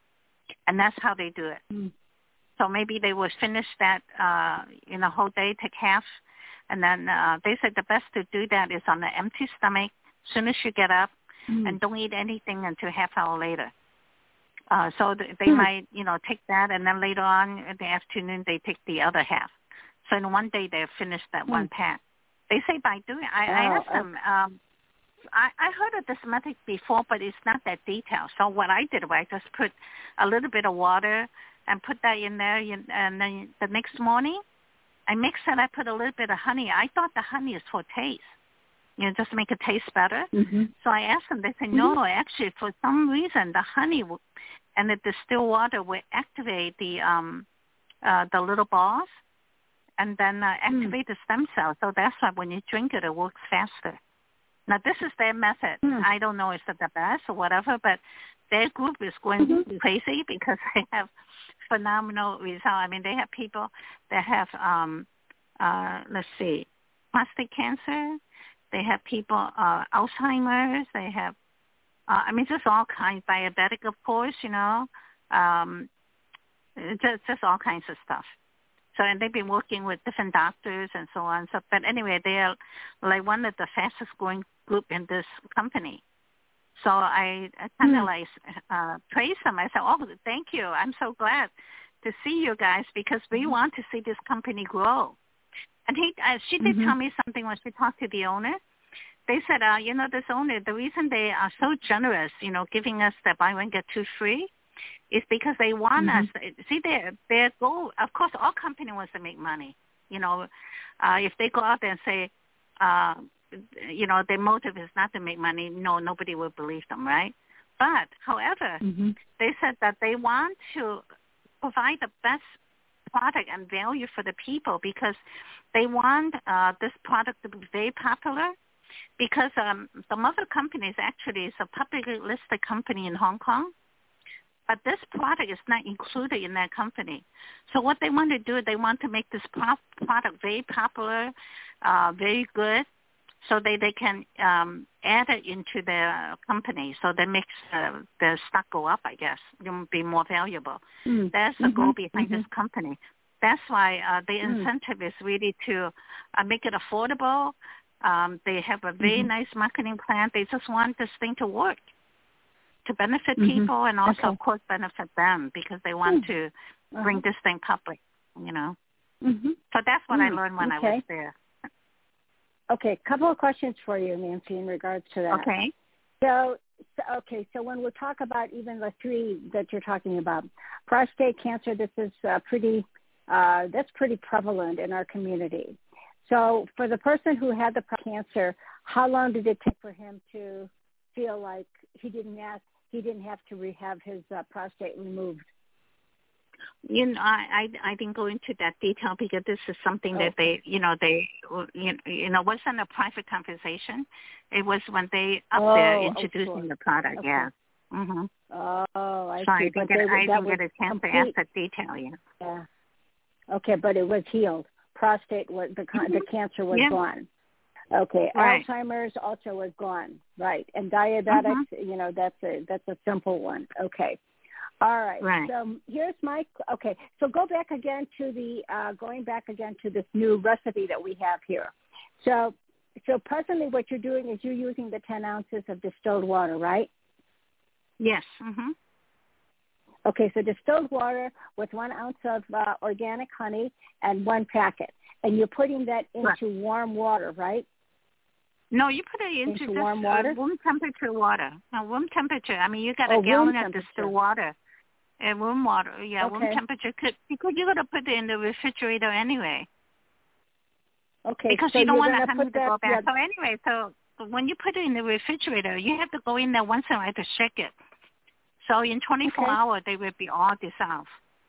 and that's how they do it. Mm. So maybe they will finish that uh, in a whole day, take half, and then uh, they said the best to do that is on an empty stomach. As soon as you get up, mm. and don't eat anything until half hour later. Uh, so th- they mm. might, you know, take that, and then later on in the afternoon they take the other half. So in one day they've finished that mm. one pack. They say by doing, I, oh, I asked okay. them, um, I, I heard of this method before, but it's not that detailed. So what I did was I just put a little bit of water and put that in there, and then the next morning I mixed it. I put a little bit of honey. I thought the honey is for taste. You know, just to make it taste better. Mm-hmm. So I asked them, they said, no, mm-hmm. actually, for some reason, the honey w- and the distilled water will activate the um, uh, the little balls and then uh, activate mm. the stem cells. So that's why when you drink it, it works faster. Now, this is their method. Mm. I don't know if it's the best or whatever, but their group is going mm-hmm. crazy because they have phenomenal results. I mean, they have people that have, um, uh, let's see, prostate cancer. They have people, uh, Alzheimer's. They have, uh, I mean, just all kinds, diabetic, of course, you know, um, just, just all kinds of stuff. So, and they've been working with different doctors and so on. So, but anyway, they are like one of the fastest growing group in this company. So I, I kind of mm. like uh, praise them. I said, oh, thank you. I'm so glad to see you guys because we mm-hmm. want to see this company grow. And he, uh, she did mm-hmm. tell me something when she talked to the owner. They said, uh, you know, this owner, the reason they are so generous, you know, giving us the buy one, get two free is because they want mm-hmm. us. See, their, their goal, of course, all company wants to make money. You know, uh, if they go out there and say, uh, you know, their motive is not to make money, no, nobody will believe them, right? But, however, mm-hmm. they said that they want to provide the best product and value for the people because they want uh, this product to be very popular because um, the mother company is actually is a publicly listed company in Hong Kong, but this product is not included in that company. So what they want to do, they want to make this pro- product very popular, uh, very good, so they, they can um, add it into their company. So that makes uh, the stock go up, I guess. It will be more valuable. Mm. That's the mm-hmm. goal behind mm-hmm. this company. That's why uh, the incentive mm. is really to uh, make it affordable. Um, they have a very mm-hmm. nice marketing plan. They just want this thing to work, to benefit mm-hmm. people and also, okay. of course, benefit them because they want mm. to bring uh-huh. this thing public, you know. Mm-hmm. So that's what mm. I learned when okay. I was there. Okay, a couple of questions for you, Nancy, in regards to that. Okay. So, so, okay, so when we talk about even the three that you're talking about, prostate cancer, this is uh, pretty, uh, that's pretty prevalent in our community. So for the person who had the cancer, how long did it take for him to feel like he didn't have, he didn't have to re- have his uh, prostate removed? You know, I, I I didn't go into that detail because this is something okay. that they, you know, they, you know, wasn't a private conversation. It was when they up oh, there introducing oh, the product. okay. Yeah. Mhm. Oh, I so see. I But didn't, get, they, I that didn't was get a chance complete, to ask the detail yet. Yeah. Okay, but it was healed. Prostate was the mm-hmm. the cancer was yeah. gone. Okay, right. Alzheimer's also was gone. Right, and diabetics. Mm-hmm. You know, that's a that's a simple one. Okay. All right. right. So here's my okay. So go back again to the uh, going back again to this new recipe that we have here. So so presently, what you're doing is you're using the ten ounces of distilled water, right? Yes. Mhm. Okay, so distilled water with one ounce of uh, organic honey and one packet, and you're putting that into right. warm water, right? No, you put it into, into just, warm water, uh, room temperature water. No, room temperature. I mean, you got oh, a gallon of distilled water. And room water, yeah, okay. room temperature. Could, because you're gonna put it in the refrigerator anyway. Okay. Because so you don't you're want the honey to that, go bad. yeah. So anyway, so when you put it in the refrigerator, you have to go in there once in a while to shake it. So in twenty-four okay. hours, they will be all dissolved.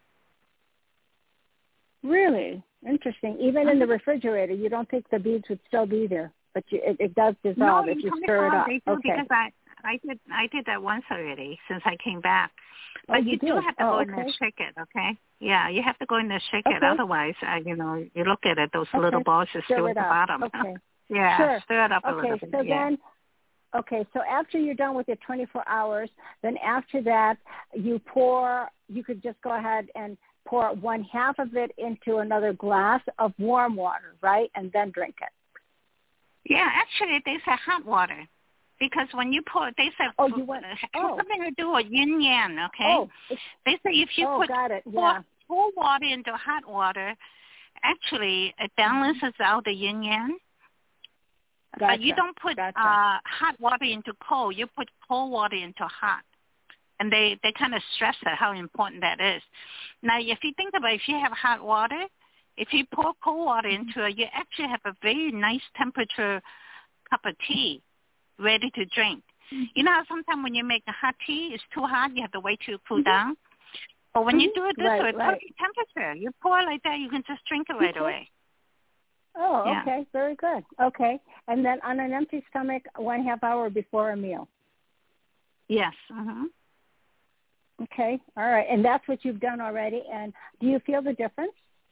Really interesting. Even mm-hmm. in the refrigerator, you don't think the beads would still be there, but you, it, it does dissolve no, if you stir it up. They do okay. Because I, I did I did that once already since I came back. But oh, you, you do have to oh, go okay. in there and shake it, okay? Yeah, you have to go in there and shake okay. it. Otherwise, uh, you know, you look at it, those okay. little balls are stir still it at the up. bottom. Okay. yeah, sure. stir it up a okay, little bit. So yeah. then, okay, so after you're done with your twenty-four hours, then after that, you pour, you could just go ahead and pour one half of it into another glass of warm water, right? And then drink it. Yeah, actually, they say hot water. Because when you pour, they say oh, you want, oh. something to do with yin yang, okay? Oh, they say if you oh, put got it. pour, Yeah. pour water into hot water, actually it balances out the yin yang. Gotcha. Uh, you don't put gotcha. uh, hot water into cold. You put cold water into hot. And they, they kind of stress that, how important that is. Now, if you think about it, if you have hot water, if you pour cold water into it, you actually have a very nice temperature cup of tea ready to drink. Mm-hmm. You know how sometimes when you make a hot tea, it's too hot, you have to wait till it cool mm-hmm. down? But when mm-hmm. you do it this right, way, it's right. perfect temperature. You pour it like that, you can just drink it right okay. away. Oh, yeah. okay. Very good. Okay. And then on an empty stomach, one half hour before a meal. Yes. Uh-huh. Okay. All right. And that's what you've done already. And do you feel the difference?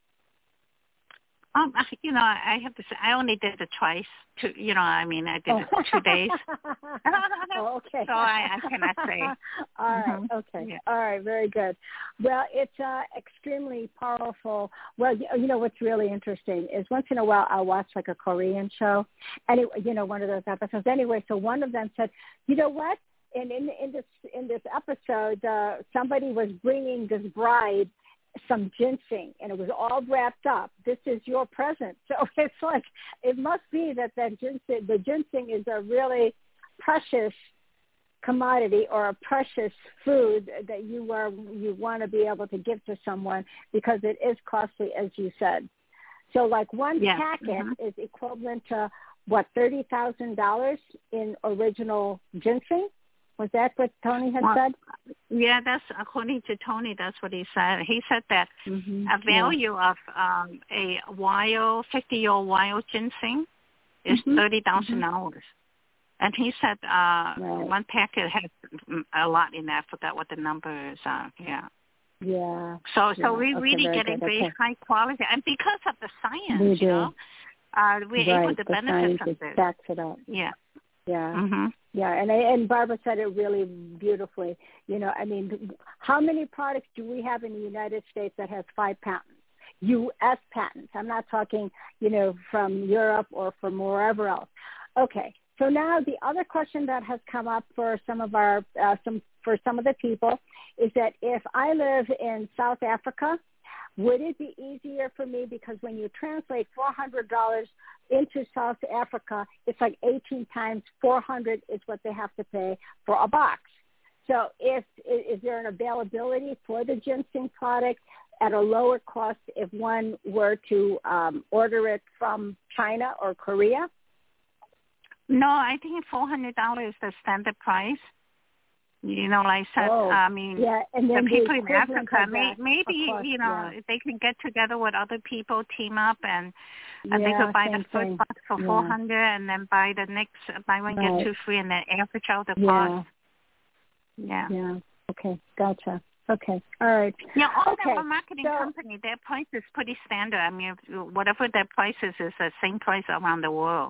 Um, you know, I have to say, I only did it twice. Two, you know, I mean, I did oh. it two days. oh, okay. So I, I cannot say. All right. Mm-hmm. Okay. Yeah. All right. Very good. Well, it's uh, extremely powerful. Well, you know, what's really interesting is once in a while I'll watch like a Korean show, and it, you know, one of those episodes. Anyway, so one of them said, you know what? And in in this in this episode, uh, somebody was bringing this bride some ginseng, and it was all wrapped up. This is your present. So it's like, it must be that that ginseng, the ginseng is a really precious commodity or a precious food that you are you want to be able to give to someone because it is costly, as you said. So like one yes. packet mm-hmm. is equivalent to what, thirty thousand dollars in original ginseng? Was that what Tony had well, said? Yeah, that's according to Tony. That's what he said. He said that mm-hmm. a value yeah. of um, a wild, fifty-year-old wild ginseng is mm-hmm. thirty thousand dollars. Mm-hmm. And he said uh, right. one packet has a lot in that. I forgot what the number is. Uh, yeah. Yeah. So, so yeah. we okay, really very getting good. very okay. high quality, and because of the science, we you do. know, uh, we're right. able to the benefit from this. this. Backs it up. Yeah. Yeah. Mm-hmm. Yeah, and I, and Barbara said it really beautifully. You know, I mean, how many products do we have in the United States that has five patents? U S patents. I'm not talking, you know, from Europe or from wherever else. Okay, so now the other question that has come up for some of our uh, some for some of the people is that if I live in South Africa, would it be easier for me, because when you translate four hundred dollars into South Africa, it's like eighteen times four hundred is what they have to pay for a box. So if is there an availability for the ginseng product at a lower cost if one were to um, order it from China or Korea? No, I think four hundred dollars is the standard price. You know, like I said, oh, I mean, yeah, and then the people the in Africa, may, that, maybe, course, you know, yeah. they can get together with other people, team up, and, and yeah, they could buy the thing. first box for yeah. four hundred dollars and then buy the next, buy one, right. get two free, and then average out the yeah. cost. Yeah. Yeah. Okay. Gotcha. Okay. All right. Yeah, all okay. the marketing so, company, their price is pretty standard. I mean, if, whatever their price is, is the same price around the world.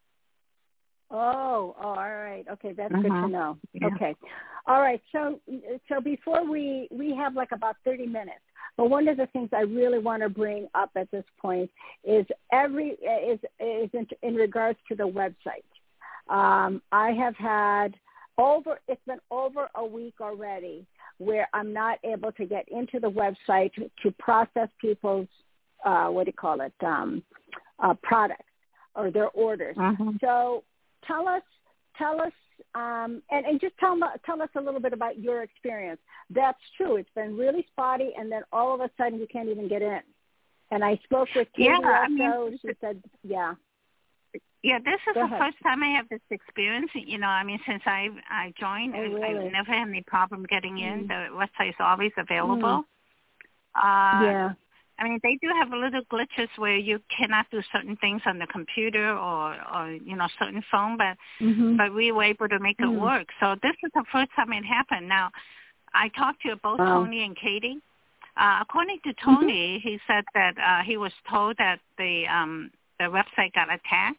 Oh, oh, all right. Okay, that's Mm-hmm. good to know. Yeah. Okay. All right. So so before we we have like about thirty minutes. But one of the things I really want to bring up at this point is every is is in, in regards to the website. Um, I have had over it's been over a week already where I'm not able to get into the website to, to process people's uh, what do you call it um, uh, products or their orders. Mm-hmm. So tell us tell us. Um, and, and just tell, tell us a little bit about your experience. That's true. It's been really spotty, and then all of a sudden you can't even get in. And I spoke with Katie yeah, also. I mean, she said, yeah. Yeah, this is Go the ahead. first time I have this experience. You know, I mean, since I I joined, Oh, really? I never had any problem getting in. Mm. The website is always available. Mm. Uh, Yeah. I mean, they do have little glitches where you cannot do certain things on the computer or, or you know, certain phone, but Mm-hmm. but we were able to make it Mm. work. So this is the first time it happened. Now, I talked to both Wow. Tony and Katie. Uh, according to Tony, mm-hmm. he said that uh, he was told that the um, the website got attacked.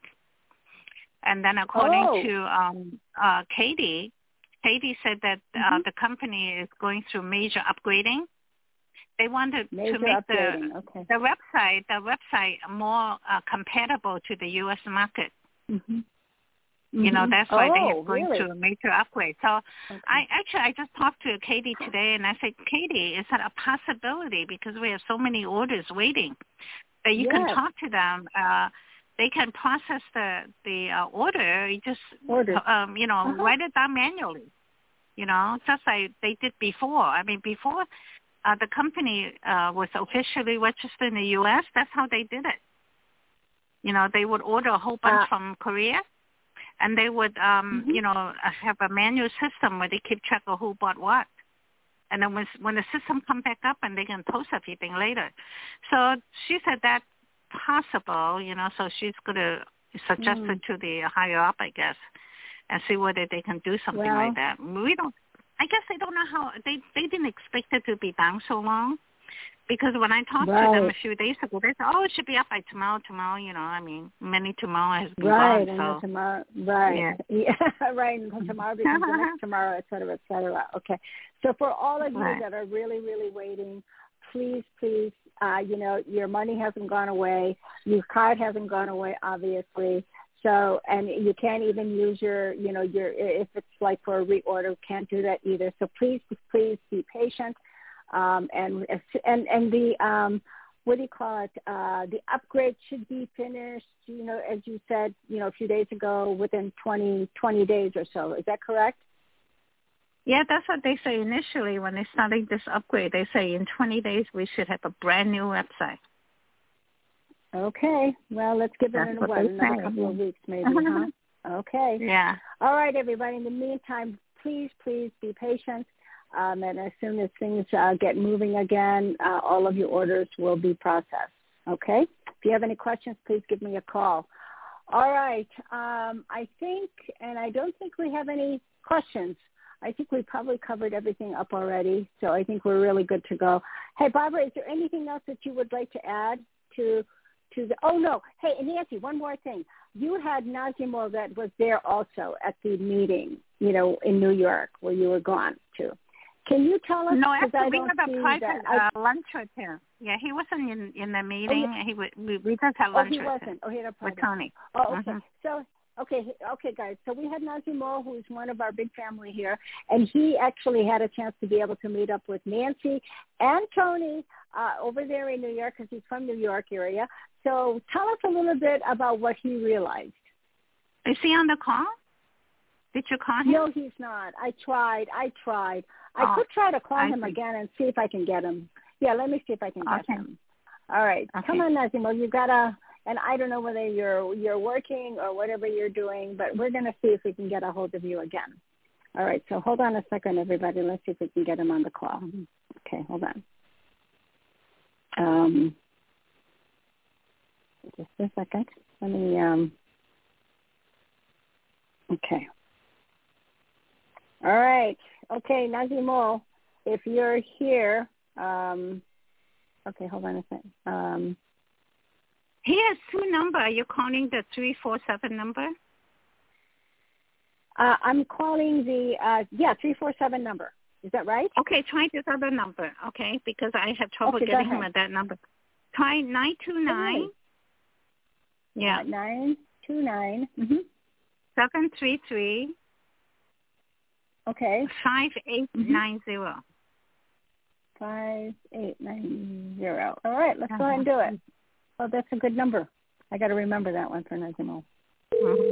And then according oh. to um, uh, Katie, Katie said that uh, mm-hmm. the company is going through major upgrading. They wanted Major to make upgrading. the okay. the website the website more uh, compatible to the U S market. Mm-hmm. You know, Mm-hmm. that's why oh, they are going really? through a major upgrade. So okay. I actually I just talked to Katie today, and I said, Katie, is that a possibility? Because we have so many orders waiting that you yes. can talk to them. Uh, they can process the the uh, order. You just Orders. um, you know uh-huh. write it down manually. You know, just like they did before. I mean, before uh, the company uh, was officially registered in the U S, that's how they did it. You know, they would order a whole bunch uh, from Korea, and they would, um, mm-hmm. you know, have a manual system where they keep track of who bought what. And then when, when the system come back up, and they can post everything later. So she said that's possible, you know, so she's going to suggest mm. it to the higher up, I guess, and see whether they can do something well, like that. We don't, I guess they don't know how, they, they didn't expect it to be down so long. Because when I talked right. to them a few days ago, they said, "Oh, it should be up by tomorrow." Tomorrow, you know, I mean, many tomorrow has been right, gone. So tomorrow, right, yeah, yeah right. Until tomorrow becomes the next tomorrow, et cetera, et cetera. Okay. So for all of you right. that are really, really waiting, please, please, uh, you know, your money hasn't gone away, your card hasn't gone away, obviously. So, and you can't even use your, you know, your if it's like for a reorder, can't do that either. So please, please be patient. Um, and and and the um, what do you call it? Uh, the upgrade should be finished. You know, as you said, you know, a few days ago, within twenty, twenty days or so. Is that correct? Yeah, that's what they say initially when they started this upgrade. They say in twenty days we should have a brand new website. Okay. Well, let's give that's it in what what, another say. couple of weeks, maybe, huh? Okay. Yeah. All right, everybody. In the meantime, please, please be patient. Um, and as soon as things uh, get moving again, uh, all of your orders will be processed. Okay? If you have any questions, please give me a call. All right. Um, I think, and I don't think we have any questions. I think we probably covered everything up already, so I think we're really good to go. Hey, Barbara, is there anything else that you would like to add to to the? Oh no. Hey, Nancy, one more thing. You had Nazimul that was there also at the meeting, you know, in New York where you were gone to. Can you tell us? No, actually, I we don't had a see private that. uh, lunch with him. Yeah, he wasn't in, in the meeting. Oh, yeah. He w- we, we just had oh, lunch he with wasn't. him. Oh, he had a private. With Tony. Oh, okay. Mm-hmm. So, okay, okay, guys. So we had Nazimul, who's one of our big family here, and he actually had a chance to be able to meet up with Nancy and Tony uh, over there in New York because he's from New York area. So tell us a little bit about what he realized. Is he on the call? Did you call him? No, he's not. I tried. I tried. I oh, could try to call I him see. again and see if I can get him. Yeah, let me see if I can get okay. him. All right. Okay. Come on, Nazimul. You got to, and I don't know whether you're you're working or whatever you're doing, but we're going to see if we can get a hold of you again. All right. So hold on a second, everybody. Let's see if we can get him on the call. Okay, hold on. Um, just a second. Let me, um, okay. All right, Okay, Nazimol, if you're here, um, okay, hold on a second. Um, he has two numbers. Are you calling the three four seven number? uh, I'm calling the, uh, yeah, three four seven number. Is that right? Okay, try this other number, okay, because I have trouble Okay, getting him at that number. Try nine two nine. Okay. Yeah. Uh, nine two nine. Mm-hmm. seven three three. Okay. five eight nine zero. Five eight nine zero. All right, let's Uh-huh. go ahead and do it. Oh, that's a good number. I got to remember that one for Nazimol. Mm-hmm.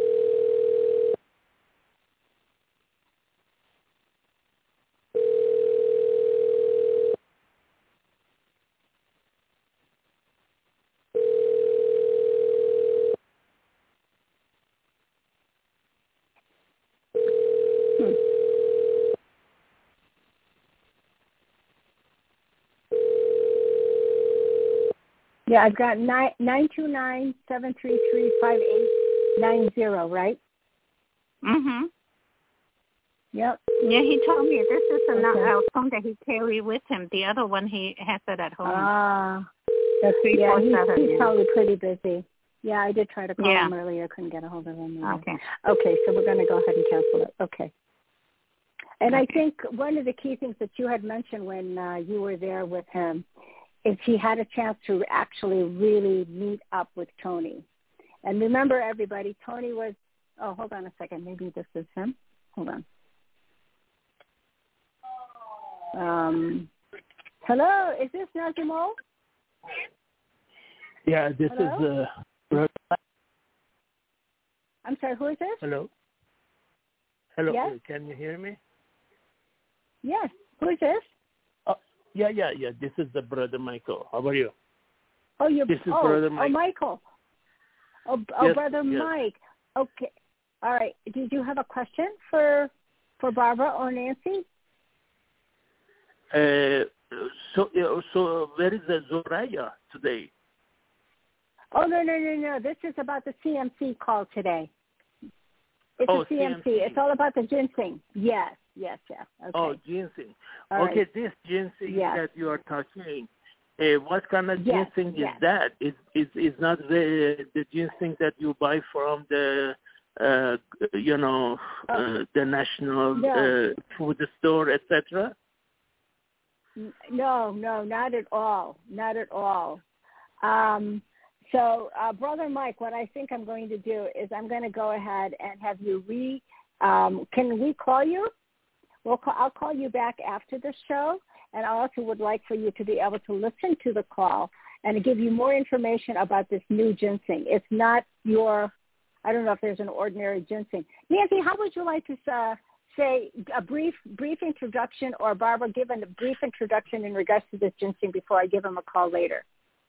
Yeah, I've got nine nine two nine seven three three five eight nine zero. Right? Mm-hmm. Yep. Yeah, he told me this is another Okay. uh, phone that he carry with him. The other one he has it at home. Ah. The three yeah, four he's, seven. he's yeah. probably pretty busy. Yeah, I did try to call Yeah. him earlier. Couldn't get a hold of him. Either. Okay. Okay, so we're going to go ahead and cancel it. Okay. And Okay. I think one of the key things that you had mentioned when uh, you were there with him is he had a chance to actually really meet up with Tony. And remember, everybody, Tony was, oh, hold on a second. Maybe this is him. Hold on. Um, hello, is this Nazimol? Yeah, this Hello? is uh I'm sorry, who is this? hello. Hello, Yes? uh, can you hear me? Yes, who is this? Oh, yeah, yeah, yeah. This is the brother Michael. How are you? Oh, you. This is oh, brother oh, Mike. Michael. Oh, oh Yes, brother yes. Mike. Okay. All right. Did you have a question for for Barbara or Nancy? Uh, so, uh, so where is the Zoraya today? Oh no no no no! This is about the C M C call today. It's Oh, a C M C. C M C. It's all about the ginseng. Yes, yes, yes. Okay. Oh, ginseng. All okay, right. this ginseng Yes. that you are talking, uh, what kind of Yes, ginseng is yes. that? Is is is not the the ginseng that you buy from the uh, you know uh, the national No. uh, food store, et cetera? N- No, no, not at all. Not at all. Um, so, uh, Brother Mike, what I think I'm going to do is I'm going to go ahead and have you re, um, can we call you? We'll call, I'll call you back after the show, and I also would like for you to be able to listen to the call and to give you more information about this new ginseng. It's not your, I don't know if there's an ordinary ginseng. Nancy, how would you like to uh, say a brief brief introduction, or Barbara, give a brief introduction in regards to this ginseng before I give him a call later?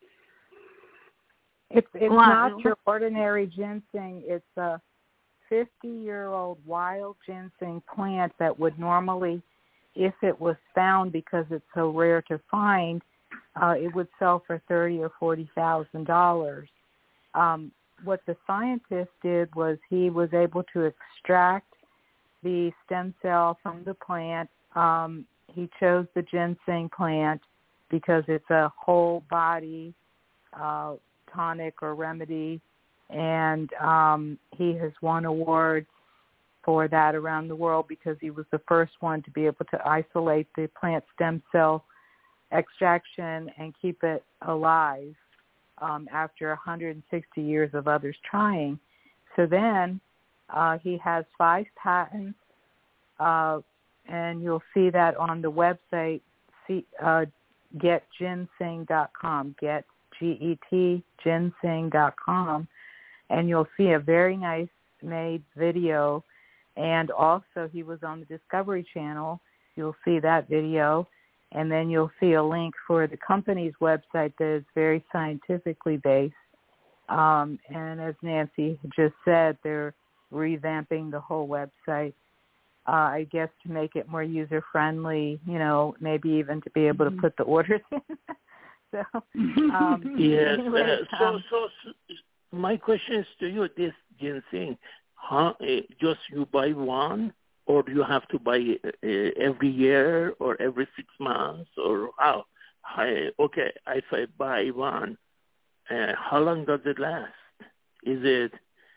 It's it's Wow. not your ordinary ginseng. It's a fifty-year-old wild ginseng plant that would normally, if it was found because it's so rare to find, uh, it would sell for thirty or forty thousand dollars. Um, what the scientist did was he was able to extract the stem cell from the plant. Um, he chose the ginseng plant because it's a whole body uh, tonic or remedy, and um, he has won awards for that around the world because he was the first one to be able to isolate the plant stem cell extraction and keep it alive um, after one hundred sixty years of others trying. So then uh, he has five patents, uh, and you'll see that on the website, see, uh, get ginseng dot com, get G E T, ginseng dot com, and you'll see a very nice made video. And also he was on the Discovery Channel. You'll see that video. And then you'll see a link for the company's website that is very scientifically based. Um, and as Nancy just said, they're revamping the whole website, uh, I guess, to make it more user-friendly, you know, maybe even to be able to put the orders in. So, um, yes. anyway, uh, so, um, so, so, my question is to you: this ginseng, huh? Uh, just you buy one, or do you have to buy uh, every year or every six months, or how? I, okay, if I buy one, uh, how long does it last? Is it,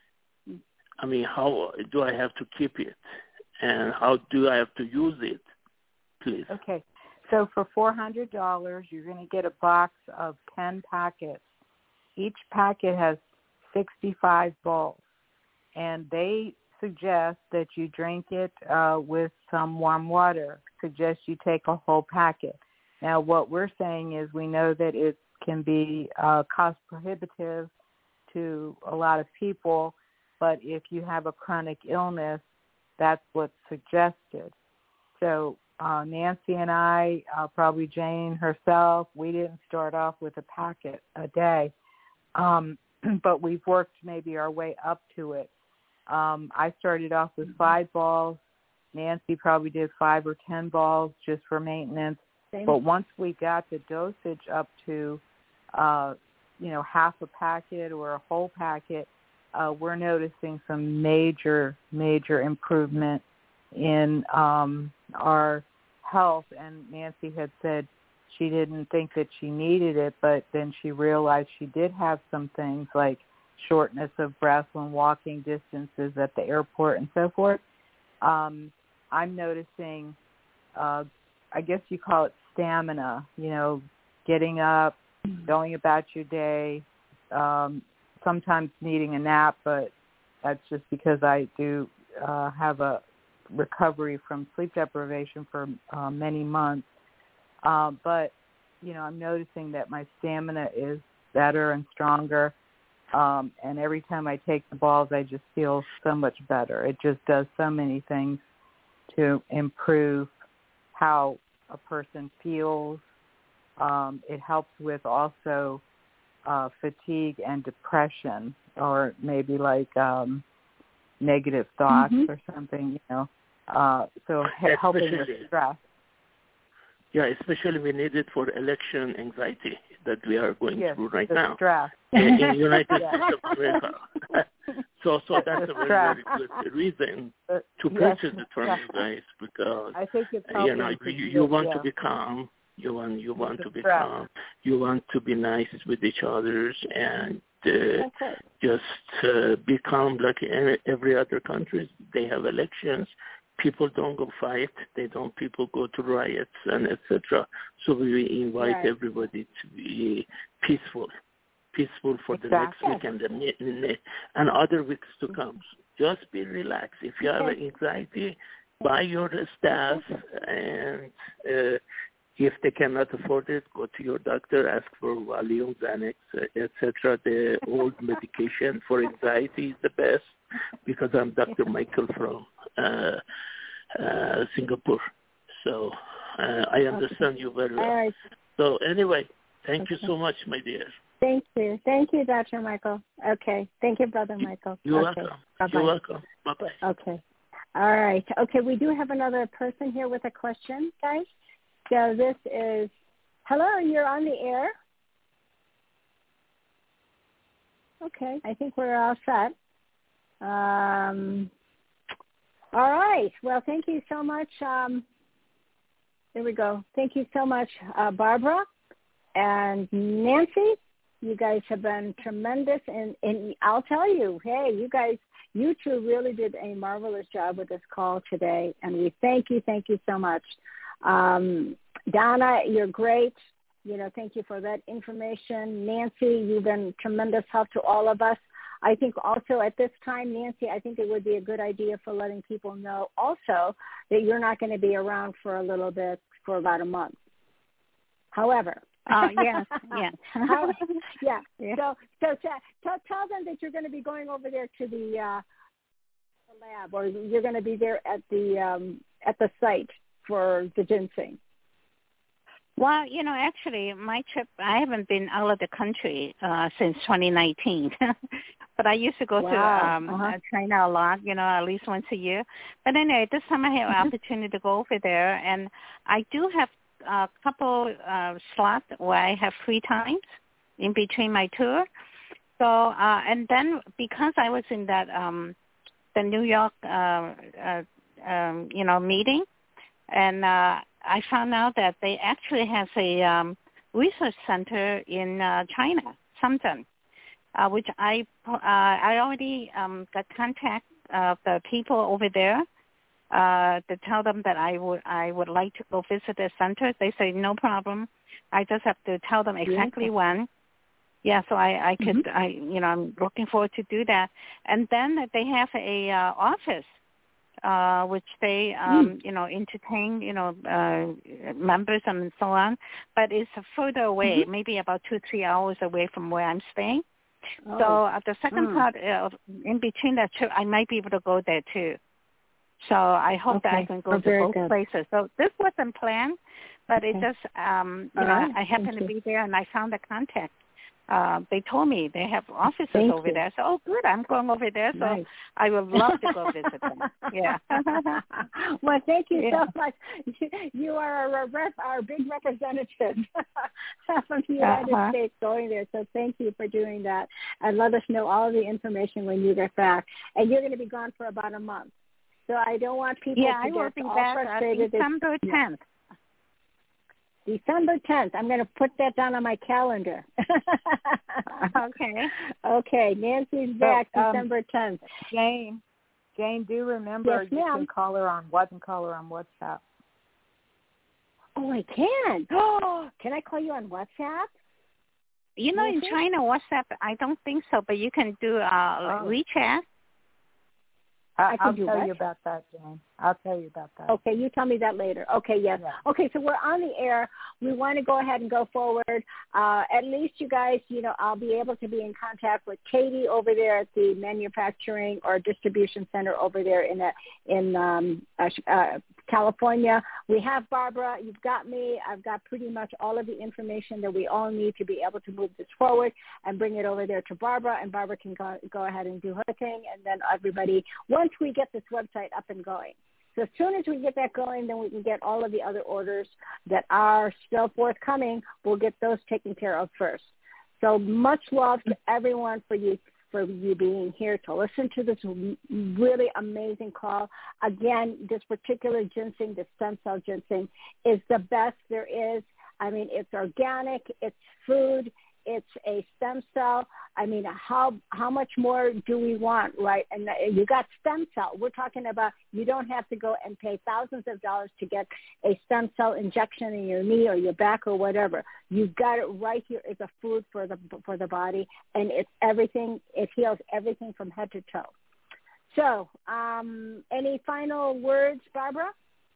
I mean, how do I have to keep it? And how do I have to use it, please? Okay. So for four hundred dollars, you're going to get a box of ten packets. Each packet has sixty-five balls. And they suggest that you drink it uh, with some warm water. Suggest you take a whole packet. Now, what we're saying is we know that it can be uh, cost prohibitive to a lot of people, but if you have a chronic illness, that's what's suggested. So uh, Nancy and I, uh, probably Jane herself, we didn't start off with a packet a day, um, but we've worked maybe our way up to it. Um, I started off with five balls. Nancy probably did five or ten balls just for maintenance. Same. But once we got the dosage up to, uh, you know, half a packet or a whole packet, uh, we're noticing some major, major improvement in um, our health. And Nancy had said she didn't think that she needed it, but then she realized she did have some things like shortness of breath when walking distances at the airport and so forth. Um, I'm noticing, uh, I guess you call it stamina, you know, getting up, going about your day, um, sometimes needing a nap, but that's just because I do uh, have a recovery from sleep deprivation for uh, many months. Uh, but, you know, I'm noticing that my stamina is better and stronger. Um, and every time I take the balls, I just feel so much better. It just does so many things to improve how a person feels. Um, it helps with also uh, fatigue and depression, or maybe like um, negative thoughts mm-hmm. or something, you know. Uh, so h- helping with stress. Yeah, especially we need it for election anxiety that we are going yes, through right the now stress. in the United yeah. States of America. so, so that's a very, very good reason to yes, purchase it from yeah. you guys, because I think it's you know to you, you want yeah. to be calm, you want you want It's to be stress. calm, you want to be nice with each other, and uh, Okay. just uh, be calm like every, every other country. They have elections. People don't go fight. They don't. People go to riots and et cetera. So we invite Right. everybody to be peaceful, peaceful for Exactly. the next week and the and other weeks to come. Just be relaxed. If you have Okay. anxiety, buy your staff, and uh, if they cannot afford it, go to your doctor, ask for Valium, Xanax, et cetera. The old medication for anxiety is the best, because I'm Doctor Michael from uh, uh, Singapore. So uh, I understand okay. you very well. All right. So anyway, thank okay. you so much, my dear. Thank you. Thank you, Doctor Michael. Okay. Thank you, Brother Michael. You're okay. welcome. Bye-bye. You're welcome. Bye-bye. Okay. All right. Okay, we do have another person here with a question, guys. So this is, hello, you're on the air. Okay, I think we're all set. Um, all right. Well, thank you so much. Um, there we go. Thank you so much, uh, Barbara and Nancy. You guys have been tremendous. And, and I'll tell you, hey, you guys, you two really did a marvelous job with this call today. And we thank you. Thank you so much. Um, Donna, you're great. You know, thank you for that information. Nancy, you've been tremendous help to all of us. I think also at this time, Nancy, I think it would be a good idea for letting people know also that you're not going to be around for a little bit, for about a month. However. Oh, yes, yes. How, yeah. yeah. So, so t- t- tell them that you're going to be going over there to the, uh, the lab, or you're going to be there at the um, at the site for the ginseng. Well, you know, actually, my trip, I haven't been out of the country uh, since twenty nineteen. But I used to go wow. to um, uh-huh. China a lot, you know, at least once a year. But anyway, this time I have an opportunity to go over there. And I do have a couple uh, slots where I have free times in between my tour. So, uh, and then because I was in that, um, the New York uh, uh, um, you know, meeting, and uh, I found out that they actually have a um, research center in uh, China, Shenzhen, uh, which I uh, I already um, got contact of the people over there uh, to tell them that I would I would like to go visit the center. They say no problem. I just have to tell them exactly yeah. when. Yeah, so I, I could, mm-hmm. I you know, I'm looking forward to do that. And then they have a uh, office, uh, which they, um, mm. you know, entertain, you know, uh, members and so on. But it's further away, mm-hmm. maybe about two, three hours away from where I'm staying. Oh. So uh, the second mm. part, uh, in between that trip, I might be able to go there too. So I hope okay. that I can go oh, to both good. places. So this wasn't planned, but okay. it just, um, you All know, right. I happened Thank to you. be there and I found the contact. Uh, they told me they have offices Thank over you. there. So, oh, good, I'm going over there. So nice. I would love to go visit them. Yeah. Well, thank you yeah. so much. You are our, rep, our big representative from the United uh-huh. States going there. So thank you for doing that. And let us know all the information when you get back. And you're going to be gone for about a month. So I don't want people yeah, to I get will be all back frustrated. December tenth. December tenth. I'm going to put that down on my calendar. Okay. Okay. Nancy's back so, um, December tenth. Jane, Jane, do remember yes, you ma'am. can call her on what and call her on WhatsApp. Oh, I can. Oh, can I call you on WhatsApp? You know, in China, WhatsApp, I don't think so, but you can do uh, oh. WeChat. I, I'll do tell what? you about that, Jane. I'll tell you about that. Okay, you tell me that later. Okay, yes. Yeah. Okay, so we're on the air. We want to go ahead and go forward. Uh, at least you guys, you know, I'll be able to be in contact with Katie over there at the manufacturing or distribution center over there in a, in um, uh, uh, California. We have Barbara. You've got me. I've got pretty much all of the information that we all need to be able to move this forward and bring it over there to Barbara, and Barbara can go, go ahead and do her thing, and then everybody, once we get this website up and going. So as soon as we get that going, then we can get all of the other orders that are still forthcoming. We'll get those taken care of first. So much love to everyone for you for you being here to listen to this really amazing call. Again, this particular ginseng, the stem cell ginseng, is the best there is. I mean, it's organic, it's food, it's a stem cell. I mean, how how much more do we want, right? And you got stem cell. We're talking about you don't have to go and pay thousands of dollars to get a stem cell injection in your knee or your back or whatever. You've got it right here as a food for the for the body, and it's everything. It heals everything from head to toe. So, um, any final words, Barbara?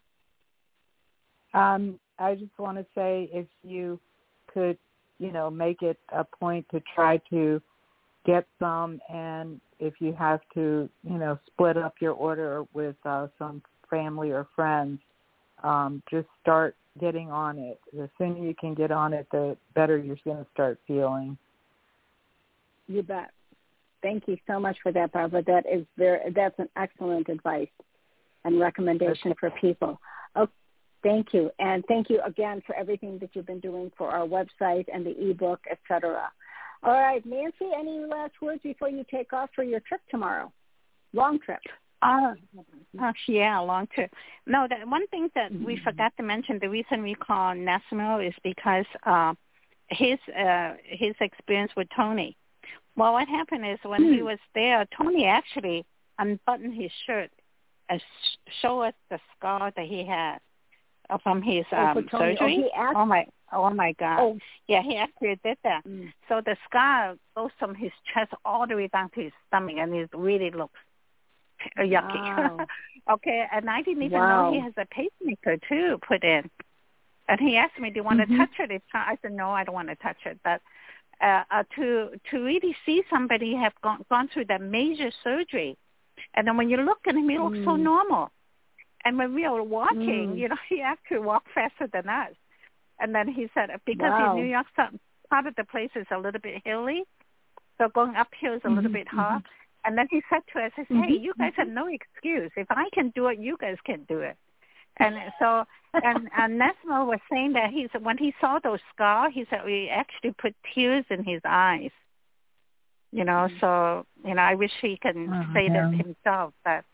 Um, I just want to say if you could, you know, make it a point to try to get some, and if you have to, you know, split up your order with uh, some family or friends, um, just start getting on it. The sooner you can get on it, the better you're going to start feeling. You bet. Thank you so much for that, Barbara. That is very, that's an excellent advice and recommendation okay. for people. Okay. Thank you. And thank you again for everything that you've been doing for our website and the ebook, et cetera. All right, Nancy, any last words before you take off for your trip tomorrow? Long trip. Uh, uh, yeah, long trip. No, that one thing that mm-hmm. we forgot to mention, the reason we call Nesmo is because uh, his uh, his experience with Tony. Well, what happened is when mm. he was there, Tony actually unbuttoned his shirt and sh- showed us the scar that he had. From his um, oh, surgery. Oh, oh my! Oh my God! Oh. Yeah, he actually did that. Mm. So the scar goes from his chest all the way down to his stomach, and it really looks yucky. Wow. Okay, and I didn't even wow. know he has a pacemaker too put in. And he asked me, "Do you want mm-hmm. to touch it?" I said, "No, I don't want to touch it." But uh, uh, to to really see somebody have gone gone through that major surgery, and then when you look at him, he looks mm. so normal. And when we were walking, mm. you know, he actually walked faster than us. And then he said, because wow. in New York, some, part of the place is a little bit hilly, so going uphill is a mm-hmm. little bit hard. Mm-hmm. And then he said to us, he said, hey, you guys have no excuse. If I can do it, you guys can do it. And so, and, and Nesmo was saying that he said, when he saw those scars, he said, we actually put tears in his eyes. You know, mm-hmm. so, you know, I wish he can oh, say yeah. that himself, but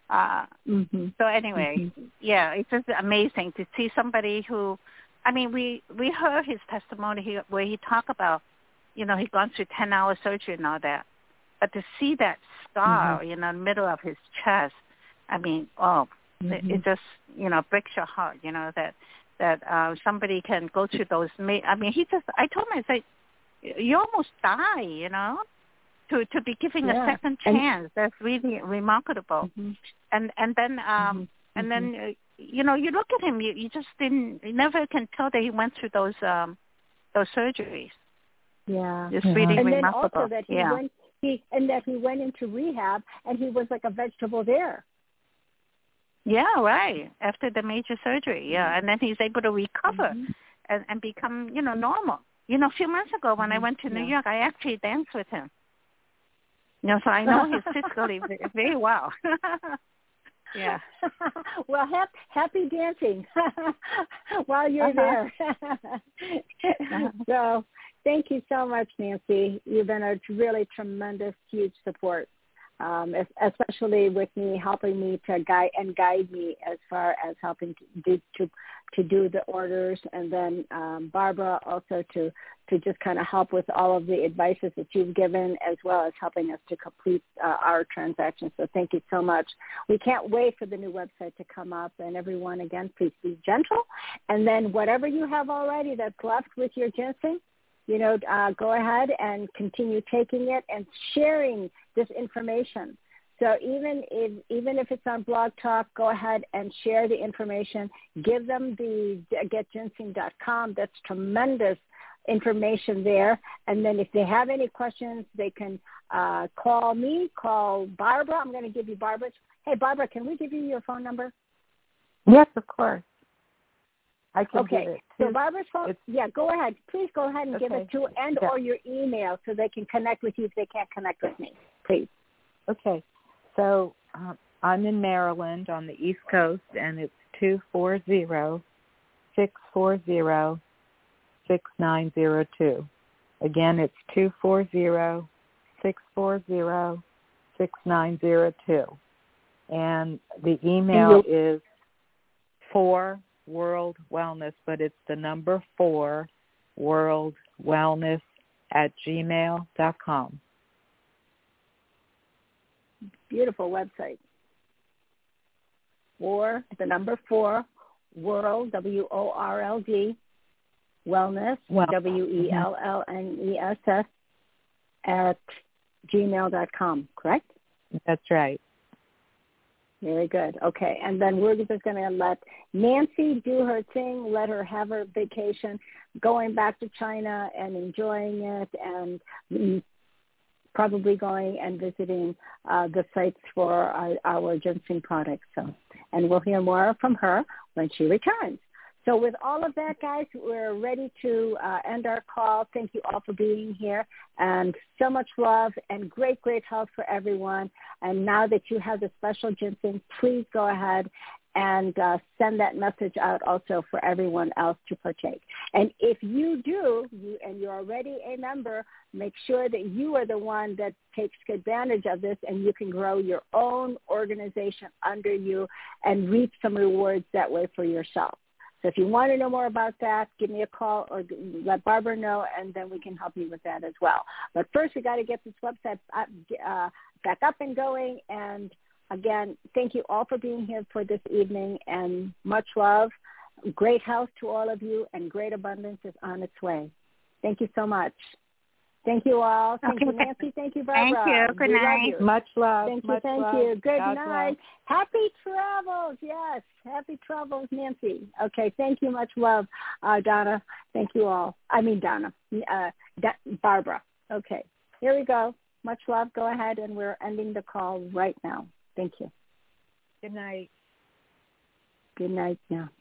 Uh, Mm-hmm. so anyway, mm-hmm. yeah, it's just amazing to see somebody who, I mean, we, we heard his testimony he, where he talked about, you know, he'd gone through ten-hour surgery and all that. But to see that scar, mm-hmm. you know, in the middle of his chest, I mean, oh, mm-hmm. it, it just, you know, breaks your heart, you know, that that uh, somebody can go through those. Ma- I mean, he just, I told him, I said, you almost die, you know, to, to be given yeah. a second chance. And, that's really remarkable. Mm-hmm. And and then, um, mm-hmm. and mm-hmm. then, uh, you know, you look at him, you, you just didn't, you never can tell that he went through those um, those surgeries. Yeah. It's yeah. really and remarkable. And then also that he yeah. went, he, and that he went into rehab and he was like a vegetable there. Yeah, right. After the major surgery, yeah. And then he's able to recover mm-hmm. and, and become, you know, normal. You know, a few months ago when mm-hmm. I went to New yeah. York, I actually danced with him. You know, so I know him physically very well. yeah. Well, hap- happy dancing while you're uh-huh. there. So thank you so much, Nancy. You've been a really tremendous, huge support. Um, especially with me helping me to guide and guide me as far as helping to do to, to do the orders, and then um, Barbara also to to just kind of help with all of the advices that you've given, as well as helping us to complete uh, our transactions. So thank you so much. We can't wait for the new website to come up, and everyone, again, please be gentle. And then whatever you have already that's left with your ginseng, you know, uh, go ahead and continue taking it and sharing this information. So even if even if it's on Blog Talk, go ahead and share the information. Give them the get ginseng dot com. That's tremendous information there. And then if they have any questions, they can uh, call me, call Barbara. I'm going to give you Barbara's. Hey, Barbara, can we give you your phone number? Yes, of course. I can okay. give it to. So to, Barbara's phone, yeah, go ahead. Please go ahead and okay. give it to, and yeah. or your email so they can connect with you if they can't connect with me, please. Okay. So uh, I'm in Maryland on the East Coast, and it's two four zero, six four zero, six nine zero two. Again, it's two four zero, six four zero, six nine zero two. And the email is for World Wellness, but it's the number four, World Wellness at gmail dot com. Beautiful website. Or the number four, World, W O R L D, Wellness, well, W E L L N E S S, at gmail dot com, correct? That's right. Very good. Okay. And then we're just going to let Nancy do her thing, let her have her vacation, going back to China and enjoying it, and probably going and visiting uh, the sites for our, our ginseng products. So, and we'll hear more from her when she returns. So with all of that, guys, we're ready to uh, end our call. Thank you all for being here, and so much love and great, great health for everyone. And now that you have the special ginseng, please go ahead and uh, send that message out also for everyone else to partake. And if you do, you, and you're already a member, make sure that you are the one that takes advantage of this, and you can grow your own organization under you and reap some rewards that way for yourself. So if you want to know more about that, give me a call or let Barbara know, and then we can help you with that as well. But first, we got to get this website uh, back up and going. And again, thank you all for being here for this evening, and much love. Great health to all of you, and great abundance is on its way. Thank you so much. Thank you all. Thank okay. you, Nancy. Thank you, Barbara. Thank you. Good we night. Love you. Much love. Thank you. Much Thank love. you. Good God night. bless. Happy travels. Yes. Happy travels, Nancy. Okay. Thank you. Much love, uh, Donna. Thank you all. I mean, Donna. Uh, da- Barbara. Okay. Here we go. Much love. Go ahead, and we're ending the call right now. Thank you. Good night. Good night now.